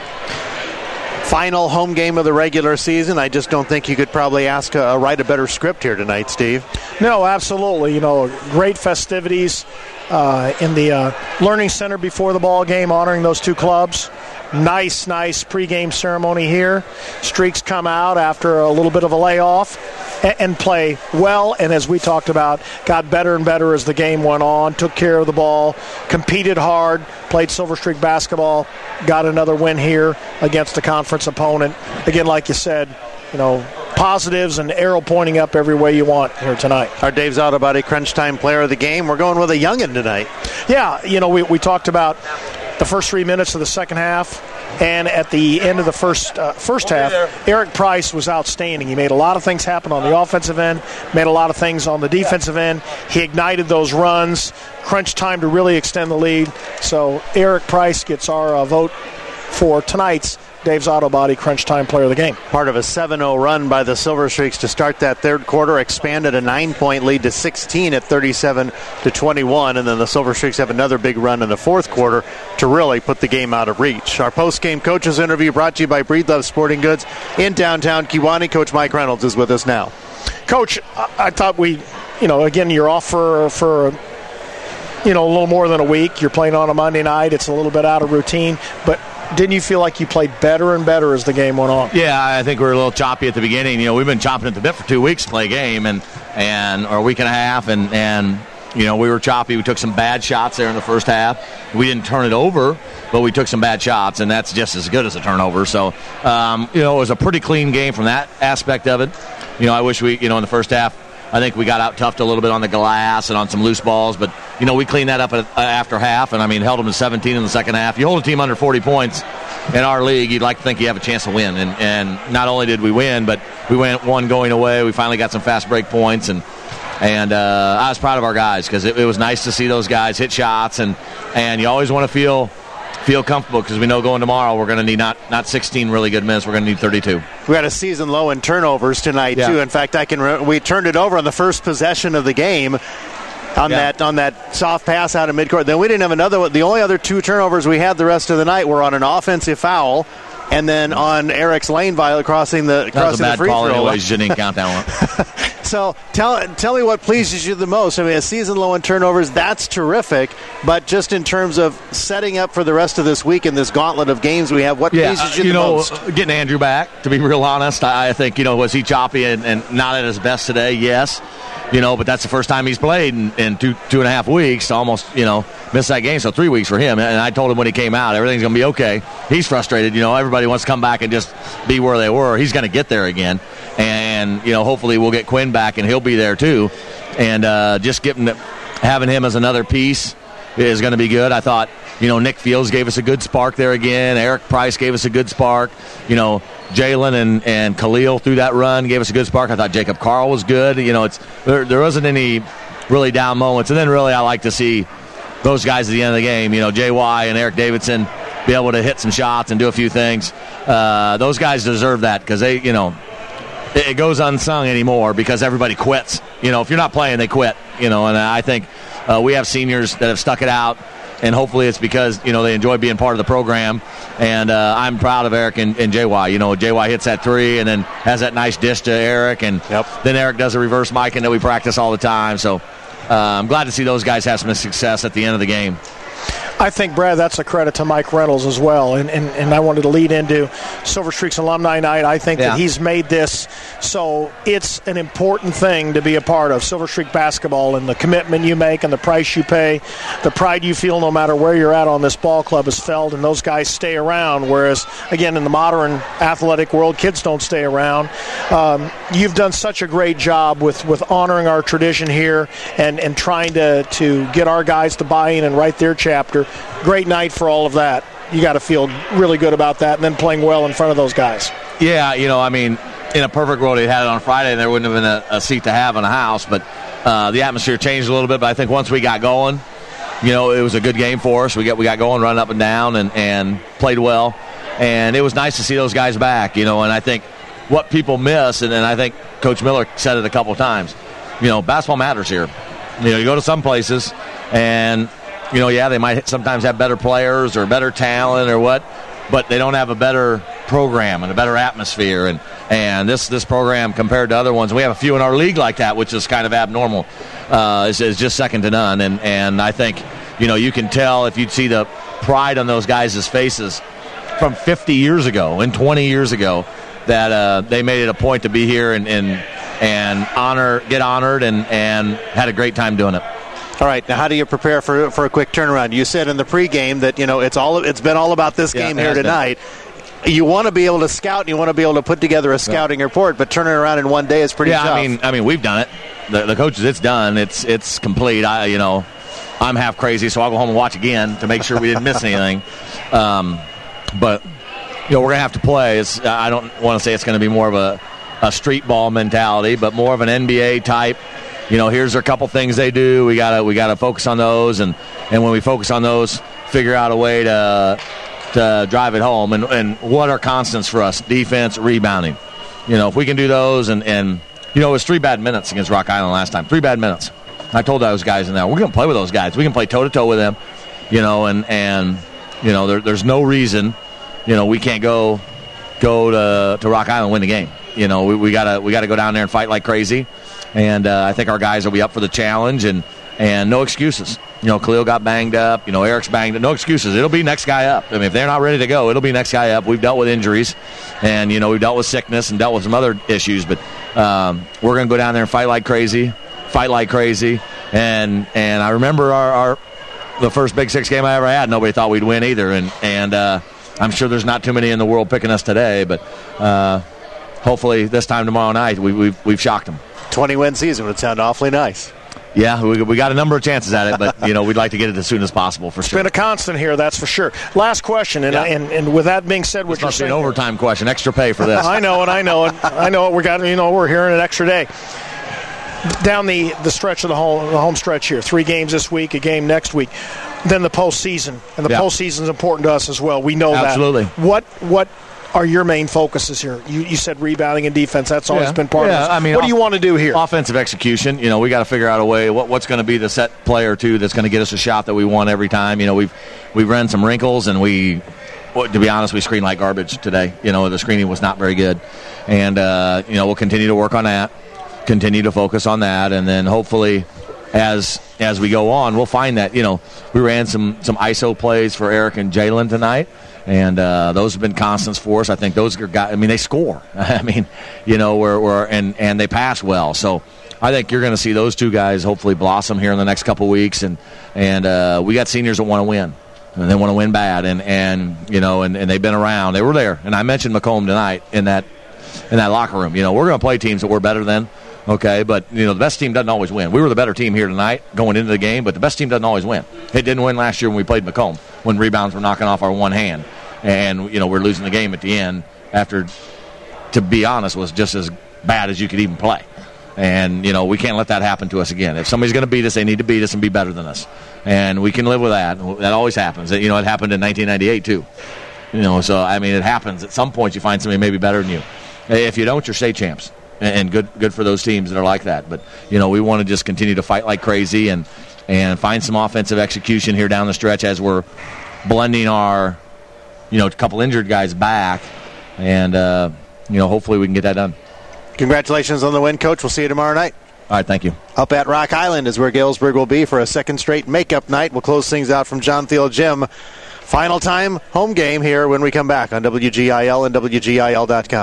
Final home game of the regular season. I just don't think you could probably ask a, write a better script here tonight, Steve. No, absolutely. You know, great festivities uh, in the uh, Learning Center before the ball game, honoring those two clubs. Nice, nice pregame ceremony here. Streaks come out after a little bit of a layoff and, and play well, and as we talked about, got better and better as the game went on, took care of the ball, competed hard, played Silver Streak basketball, got another win here against a conference opponent. Again, like you said, you know, positives and arrow pointing up every way you want here tonight. Our Dave's Auto Body Crunch Time player of the game. We're going with a youngin' tonight. Yeah, you know, we, we talked about the first three minutes of the second half, and at the end of the first uh, first half, Eric Price was outstanding. He made a lot of things happen on the offensive end, made a lot of things on the defensive end. He ignited those runs, crunch time to really extend the lead. So Eric Price gets our uh, vote for tonight's Dave's Auto Body Crunch Time player of the game. Part of a seven oh run by the Silver Streaks to start that third quarter, expanded a nine-point lead to sixteen at thirty-seven to twenty-one, and then the Silver Streaks have another big run in the fourth quarter to really put the game out of reach. Our post-game coaches interview brought to you by Breedlove Sporting Goods in downtown Kewanee. Coach Mike Reynolds is with us now. Coach, I, I thought we, you know, again, you're off for for you know a little more than a week. You're playing on a Monday night. It's a little bit out of routine, but didn't you feel like you played better and better as the game went on? Yeah, I think we were a little choppy at the beginning. You know, we've been chopping at the bit for two weeks to play a game, and and or a week and a half, and and you know we were choppy. We took some bad shots there in the first half. We didn't turn it over, but we took some bad shots, and that's just as good as a turnover. So, um, you know, it was a pretty clean game from that aspect of it. You know, I wish we, you know, in the first half, I think we got out toughed a little bit on the glass and on some loose balls, but, you know, we cleaned that up after half, and, I mean, held them to seventeen in the second half. You hold a team under forty points in our league, you'd like to think you have a chance to win. And, and not only did we win, but we went one going away. We finally got some fast break points, and and uh, I was proud of our guys because it, it was nice to see those guys hit shots, and, and you always want to feel – feel comfortable because we know going tomorrow we're going to need not, not sixteen really good minutes. We're going to need thirty-two. We got a season low in turnovers tonight, yeah. too. In fact, I can re- we turned it over on the first possession of the game on yeah. that on that soft pass out of midcourt. Then we didn't have another one. The only other two turnovers we had the rest of the night were on an offensive foul and then on Eric's lane violation crossing the, that was crossing a bad the free call throw. Anyways, you didn't count that one. So tell tell me what pleases you the most. I mean, a season low in turnovers, that's terrific. But just in terms of setting up for the rest of this week in this gauntlet of games we have, what yeah, pleases you, you the know, most? Getting Andrew back, to be real honest, I think, you know, was he choppy and, and not at his best today? Yes. You know, but that's the first time he's played in, in two two and a half weeks, almost, you know, missed that game, so three weeks for him. And I told him when he came out, everything's going to be okay. He's frustrated. You know, everybody wants to come back and just be where they were. He's going to get there again. And, you know, hopefully we'll get Quinn back and he'll be there too. And uh, just getting having him as another piece is going to be good. I thought, you know, Nick Fields gave us a good spark there again. Eric Price gave us a good spark. You know, Jalen and, and Khalil through that run gave us a good spark. I thought Jacob Carl was good. You know, it's there, there wasn't any really down moments. And then really I like to see those guys at the end of the game, you know, J Y and Eric Davidson be able to hit some shots and do a few things. Uh, those guys deserve that because they, you know, it, it goes unsung anymore because everybody quits. You know, if you're not playing, they quit. You know, and I think uh, we have seniors that have stuck it out. And hopefully it's because, you know, they enjoy being part of the program. And uh, I'm proud of Eric and, and J Y. You know, J Y hits that three and then has that nice dish to Eric. And yep. then Eric does a reverse mic and that we practice all the time. So uh, I'm glad to see those guys have some success at the end of the game. I think, Brad, that's a credit to Mike Reynolds as well. And and, and I wanted to lead into Silver Streaks Alumni Night. I think yeah. that he's made this so it's an important thing to be a part of, Silver Streak basketball, and the commitment you make and the price you pay, the pride you feel no matter where you're at on this ball club is felt, and those guys stay around, whereas, again, in the modern athletic world, kids don't stay around. Um, you've done such a great job with, with honoring our tradition here and, and trying to, to get our guys to buy in and write their chapter. Great night for all of that. you got to feel really good about that, and then playing well in front of those guys. Yeah, you know, I mean, in a perfect world, they had it on Friday, and there wouldn't have been a, a seat to have in the house. But uh, the atmosphere changed a little bit. But I think once we got going, you know, it was a good game for us. We got we got going, running up and down, and, and played well. And it was nice to see those guys back, you know. And I think what people miss, and, and I think Coach Miller said it a couple of times, you know, basketball matters here. You know, you go to some places, and, you know, yeah, they might sometimes have better players or better talent or what, but they don't have a better program and a better atmosphere. And, and this this program, compared to other ones, we have a few in our league like that, which is kind of abnormal. Uh, is, is just second to none. And, and I think, you know, you can tell if you'd see the pride on those guys' faces from fifty years ago and twenty years ago that uh, they made it a point to be here and and, and honor, get honored and, and had a great time doing it. All right, now how do you prepare for for a quick turnaround? You said in the pregame that, you know, it's all it's been all about this game yeah, here tonight. Been. You want to be able to scout and you want to be able to put together a scouting yeah. report, but turning it around in one day is pretty yeah, tough. I mean, I mean, we've done it. The, the coaches, it's done. It's it's complete. I, you know, I'm half crazy, so I'll go home and watch again to make sure we didn't miss anything. Um, but you know, we're gonna have to play. It's, I don't want to say it's going to be more of a, a street ball mentality, but more of an N B A type. You know, here's a couple things they do. We gotta we gotta focus on those, and, and when we focus on those, figure out a way to to drive it home. And, and what are constants for us? Defense, rebounding. You know, if we can do those, and, and you know, it was three bad minutes against Rock Island last time. Three bad minutes. I told those guys in there, we're gonna play with those guys. We can play toe to toe with them. You know, and and you know, there, there's no reason. You know, we can't go go to, to Rock Island and win the game. You know, we, we gotta we gotta go down there and fight like crazy. And uh, I think our guys will be up for the challenge, and, and no excuses. You know, Khalil got banged up. You know, Eric's banged up. No excuses. It'll be next guy up. I mean, if they're not ready to go, it'll be next guy up. We've dealt with injuries, and, you know, we've dealt with sickness and dealt with some other issues. But um, we're going to go down there and fight like crazy, fight like crazy. And and I remember our, our the first Big Six game I ever had, nobody thought we'd win either. And, and uh, I'm sure there's not too many in the world picking us today. But uh, hopefully this time tomorrow night we, we've, we've shocked them. twenty-win season would sound awfully nice. Yeah, we, we got a number of chances at it, but, you know, we'd like to get it as soon as possible for it's sure. It's been a constant here, that's for sure. Last question, and yeah. and, and with that being said, what this you're must saying, be an overtime question, extra pay for this. I know it, I know it, I know it. We got, you know, we're hearing an extra day. Down the, the stretch of the home, the home stretch here, three games this week, a game next week, then the postseason, and the yeah. postseason is important to us as well. We know Absolutely. that. Absolutely. What what are your main focuses here? You, you said rebounding and defense. That's always yeah. been part yeah. of this. I mean, what do you want to do here? Offensive execution. You know, we got to figure out a way. What, what's going to be the set play or two that's going to get us a shot that we want every time? You know, we've we've run some wrinkles, and we, well, to be honest, we screened like garbage today. You know, the screening was not very good, and uh, you know, we'll continue to work on that, continue to focus on that, and then hopefully, as as we go on, we'll find that. You know, we ran some some I S O plays for Eric and Jalen tonight. And uh, those have been constants for us. I think those are guys. I mean, they score. I mean, you know, we're, we're and and they pass well. So I think you're going to see those two guys hopefully blossom here in the next couple of weeks. And and uh, we got seniors that want to win, and they want to win bad. And, and you know, and, and they've been around. They were there. And I mentioned Macomb tonight in that in that locker room. You know, we're going to play teams that we're better than. Okay, but you know the best team doesn't always win. We were the better team here tonight going into the game, but the best team doesn't always win. It didn't win last year when we played Macomb, when rebounds were knocking off our one hand, and you know we're losing the game at the end after, to be honest, was just as bad as you could even play. And you know we can't let that happen to us again. If somebody's going to beat us, they need to beat us and be better than us, and we can live with that. That always happens. You know it happened in nineteen ninety-eight too. You know, so I mean it happens. At some point you find somebody maybe better than you. If you don't, you're state champs. And good good for those teams that are like that. But, you know, we want to just continue to fight like crazy and, and find some offensive execution here down the stretch as we're blending our, you know, couple injured guys back. And, uh, you know, hopefully we can get that done. Congratulations on the win, Coach. We'll see you tomorrow night. All right, thank you. Up at Rock Island is where Galesburg will be for a second straight makeup night. We'll close things out from John Thiel Gym. Final time home game here when we come back on W G I L and W G I L dot com.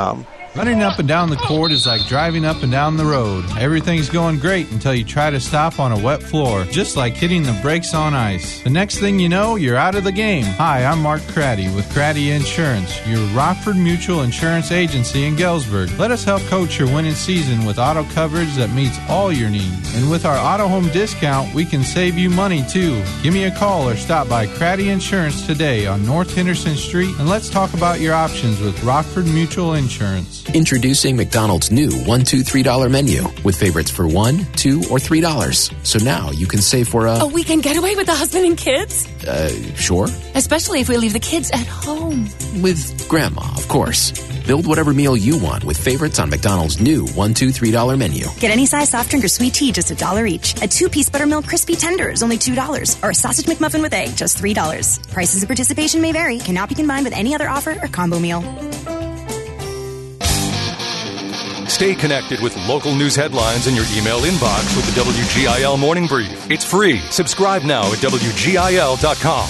Running up and down the court is like driving up and down the road. Everything's going great until you try to stop on a wet floor, just like hitting the brakes on ice. The next thing you know, you're out of the game. Hi, I'm Mark Craddy with Craddy Insurance, your Rockford Mutual Insurance Agency in Galesburg. Let us help coach your winning season with auto coverage that meets all your needs. And with our Auto Home discount, we can save you money too. Give me a call or stop by Craddy Insurance today on North Henderson Street, and let's talk about your options with Rockford Mutual Insurance. Introducing McDonald's new one, two, three dollar menu with favorites for one, two, or three dollars. So now you can save for a a weekend getaway with the husband and kids. Uh, sure. Especially if we leave the kids at home with Grandma, of course. Build whatever meal you want with favorites on McDonald's new one, two, three dollar menu. Get any size soft drink or sweet tea, just a dollar each. A two-piece buttermilk crispy tenders, only two dollars, or a sausage McMuffin with egg, just three dollars. Prices of participation may vary. Cannot be combined with any other offer or combo meal. Stay connected with local news headlines in your email inbox with the W G I L Morning Brief. It's free. Subscribe now at W G I L dot com.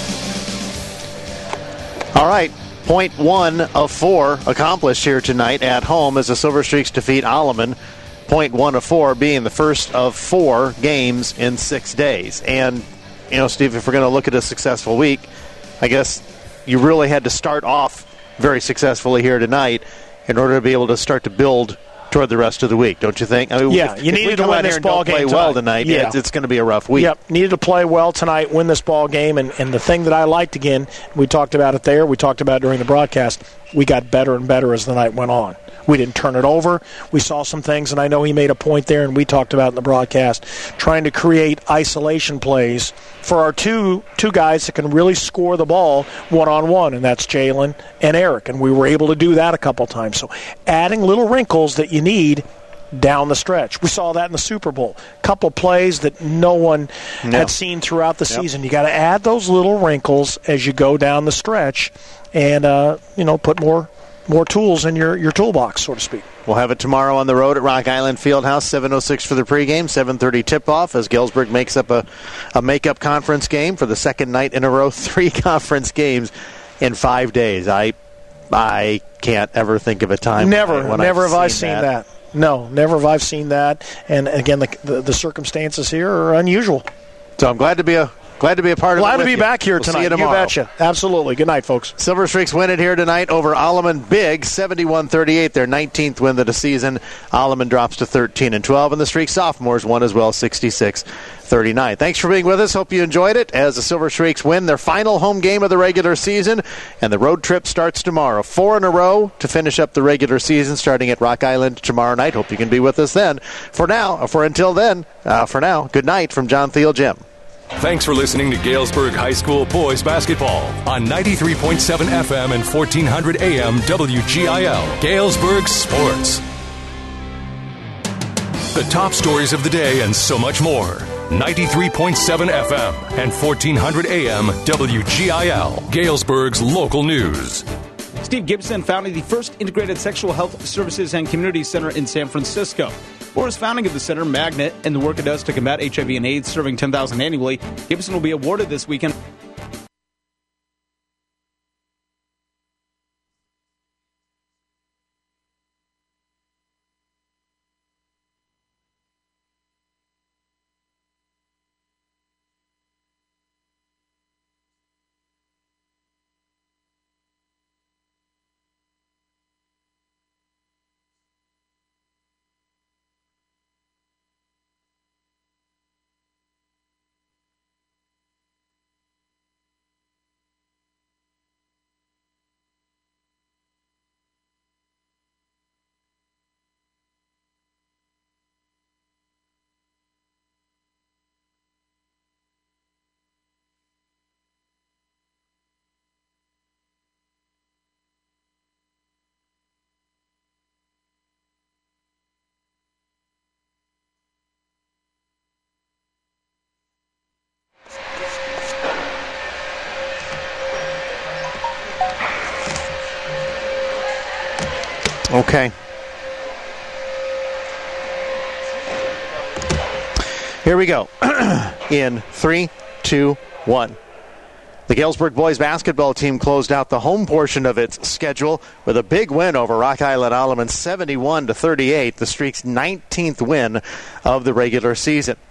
All right. Point one of four accomplished here tonight at home as the Silver Streaks defeat Alleman. Point one of four being the first of four games in six days. And, you know, Steve, if we're going to look at a successful week, I guess you really had to start off very successfully here tonight in order to be able to start to build toward the rest of the week, don't you think? I mean, yeah, if, you if needed we to come win out here this and ball don't play game well tonight. tonight. Yeah. It's, it's going to be a rough week. Yep, needed to play well tonight, win this ball game, and, and the thing that I liked, again, we talked about it there, we talked about it during the broadcast, we got better and better as the night went on. We didn't turn it over. We saw some things, and I know he made a point there, and we talked about in the broadcast, trying to create isolation plays for our two two guys that can really score the ball one-on-one, and that's Jalen and Eric, and we were able to do that a couple times. So adding little wrinkles that you need down the stretch. We saw that in the Super Bowl. A couple plays that no one no. had seen throughout the yep. season. You got to add those little wrinkles as you go down the stretch and, uh, you know, put more more tools in your, your toolbox, so to speak. We'll have it tomorrow on the road at Rock Island Fieldhouse, seven oh six for the pregame, seven thirty tip-off as Galesburg makes up a, a make-up conference game for the second night in a row, three conference games in five days. I I can't ever think of a time never, when never I've have I seen seen that. that. No, never have I seen that. And, again, the, the, the circumstances here are unusual. So I'm glad to be a Glad to be a part Glad of it. Glad to be you. back here we'll tonight. See you You tomorrow. betcha. Absolutely. Good night, folks. Silver Streaks win it here tonight over Alleman big, seventy-one thirty-eight. Their nineteenth win of the season. Alleman drops to thirteen and twelve, and the Streaks sophomores won as well, sixty-six thirty-nine. Thanks for being with us. Hope you enjoyed it as the Silver Streaks win their final home game of the regular season, and the road trip starts tomorrow. Four in a row to finish up the regular season, starting at Rock Island tomorrow night. Hope you can be with us then. For now, for until then, uh, for now, good night from John Thiel Gym. Thanks for listening to Galesburg High School boys basketball on ninety-three point seven F M and fourteen hundred A M W G I L. Galesburg Sports. The top stories of the day and so much more. ninety-three point seven F M and fourteen hundred A M W G I L. Galesburg's local news. Steve Gibson founded the first integrated sexual health services and community center in San Francisco. For his founding of the center, Magnet, and the work it does to combat H I V and AIDS, serving ten thousand annually, Gibson will be awarded this weekend. Okay. Here we go. In three, two, one. The Galesburg boys basketball team closed out the home portion of its schedule with a big win over Rock Island Alleman, seventy-one to thirty-eight, the Streak's nineteenth win of the regular season.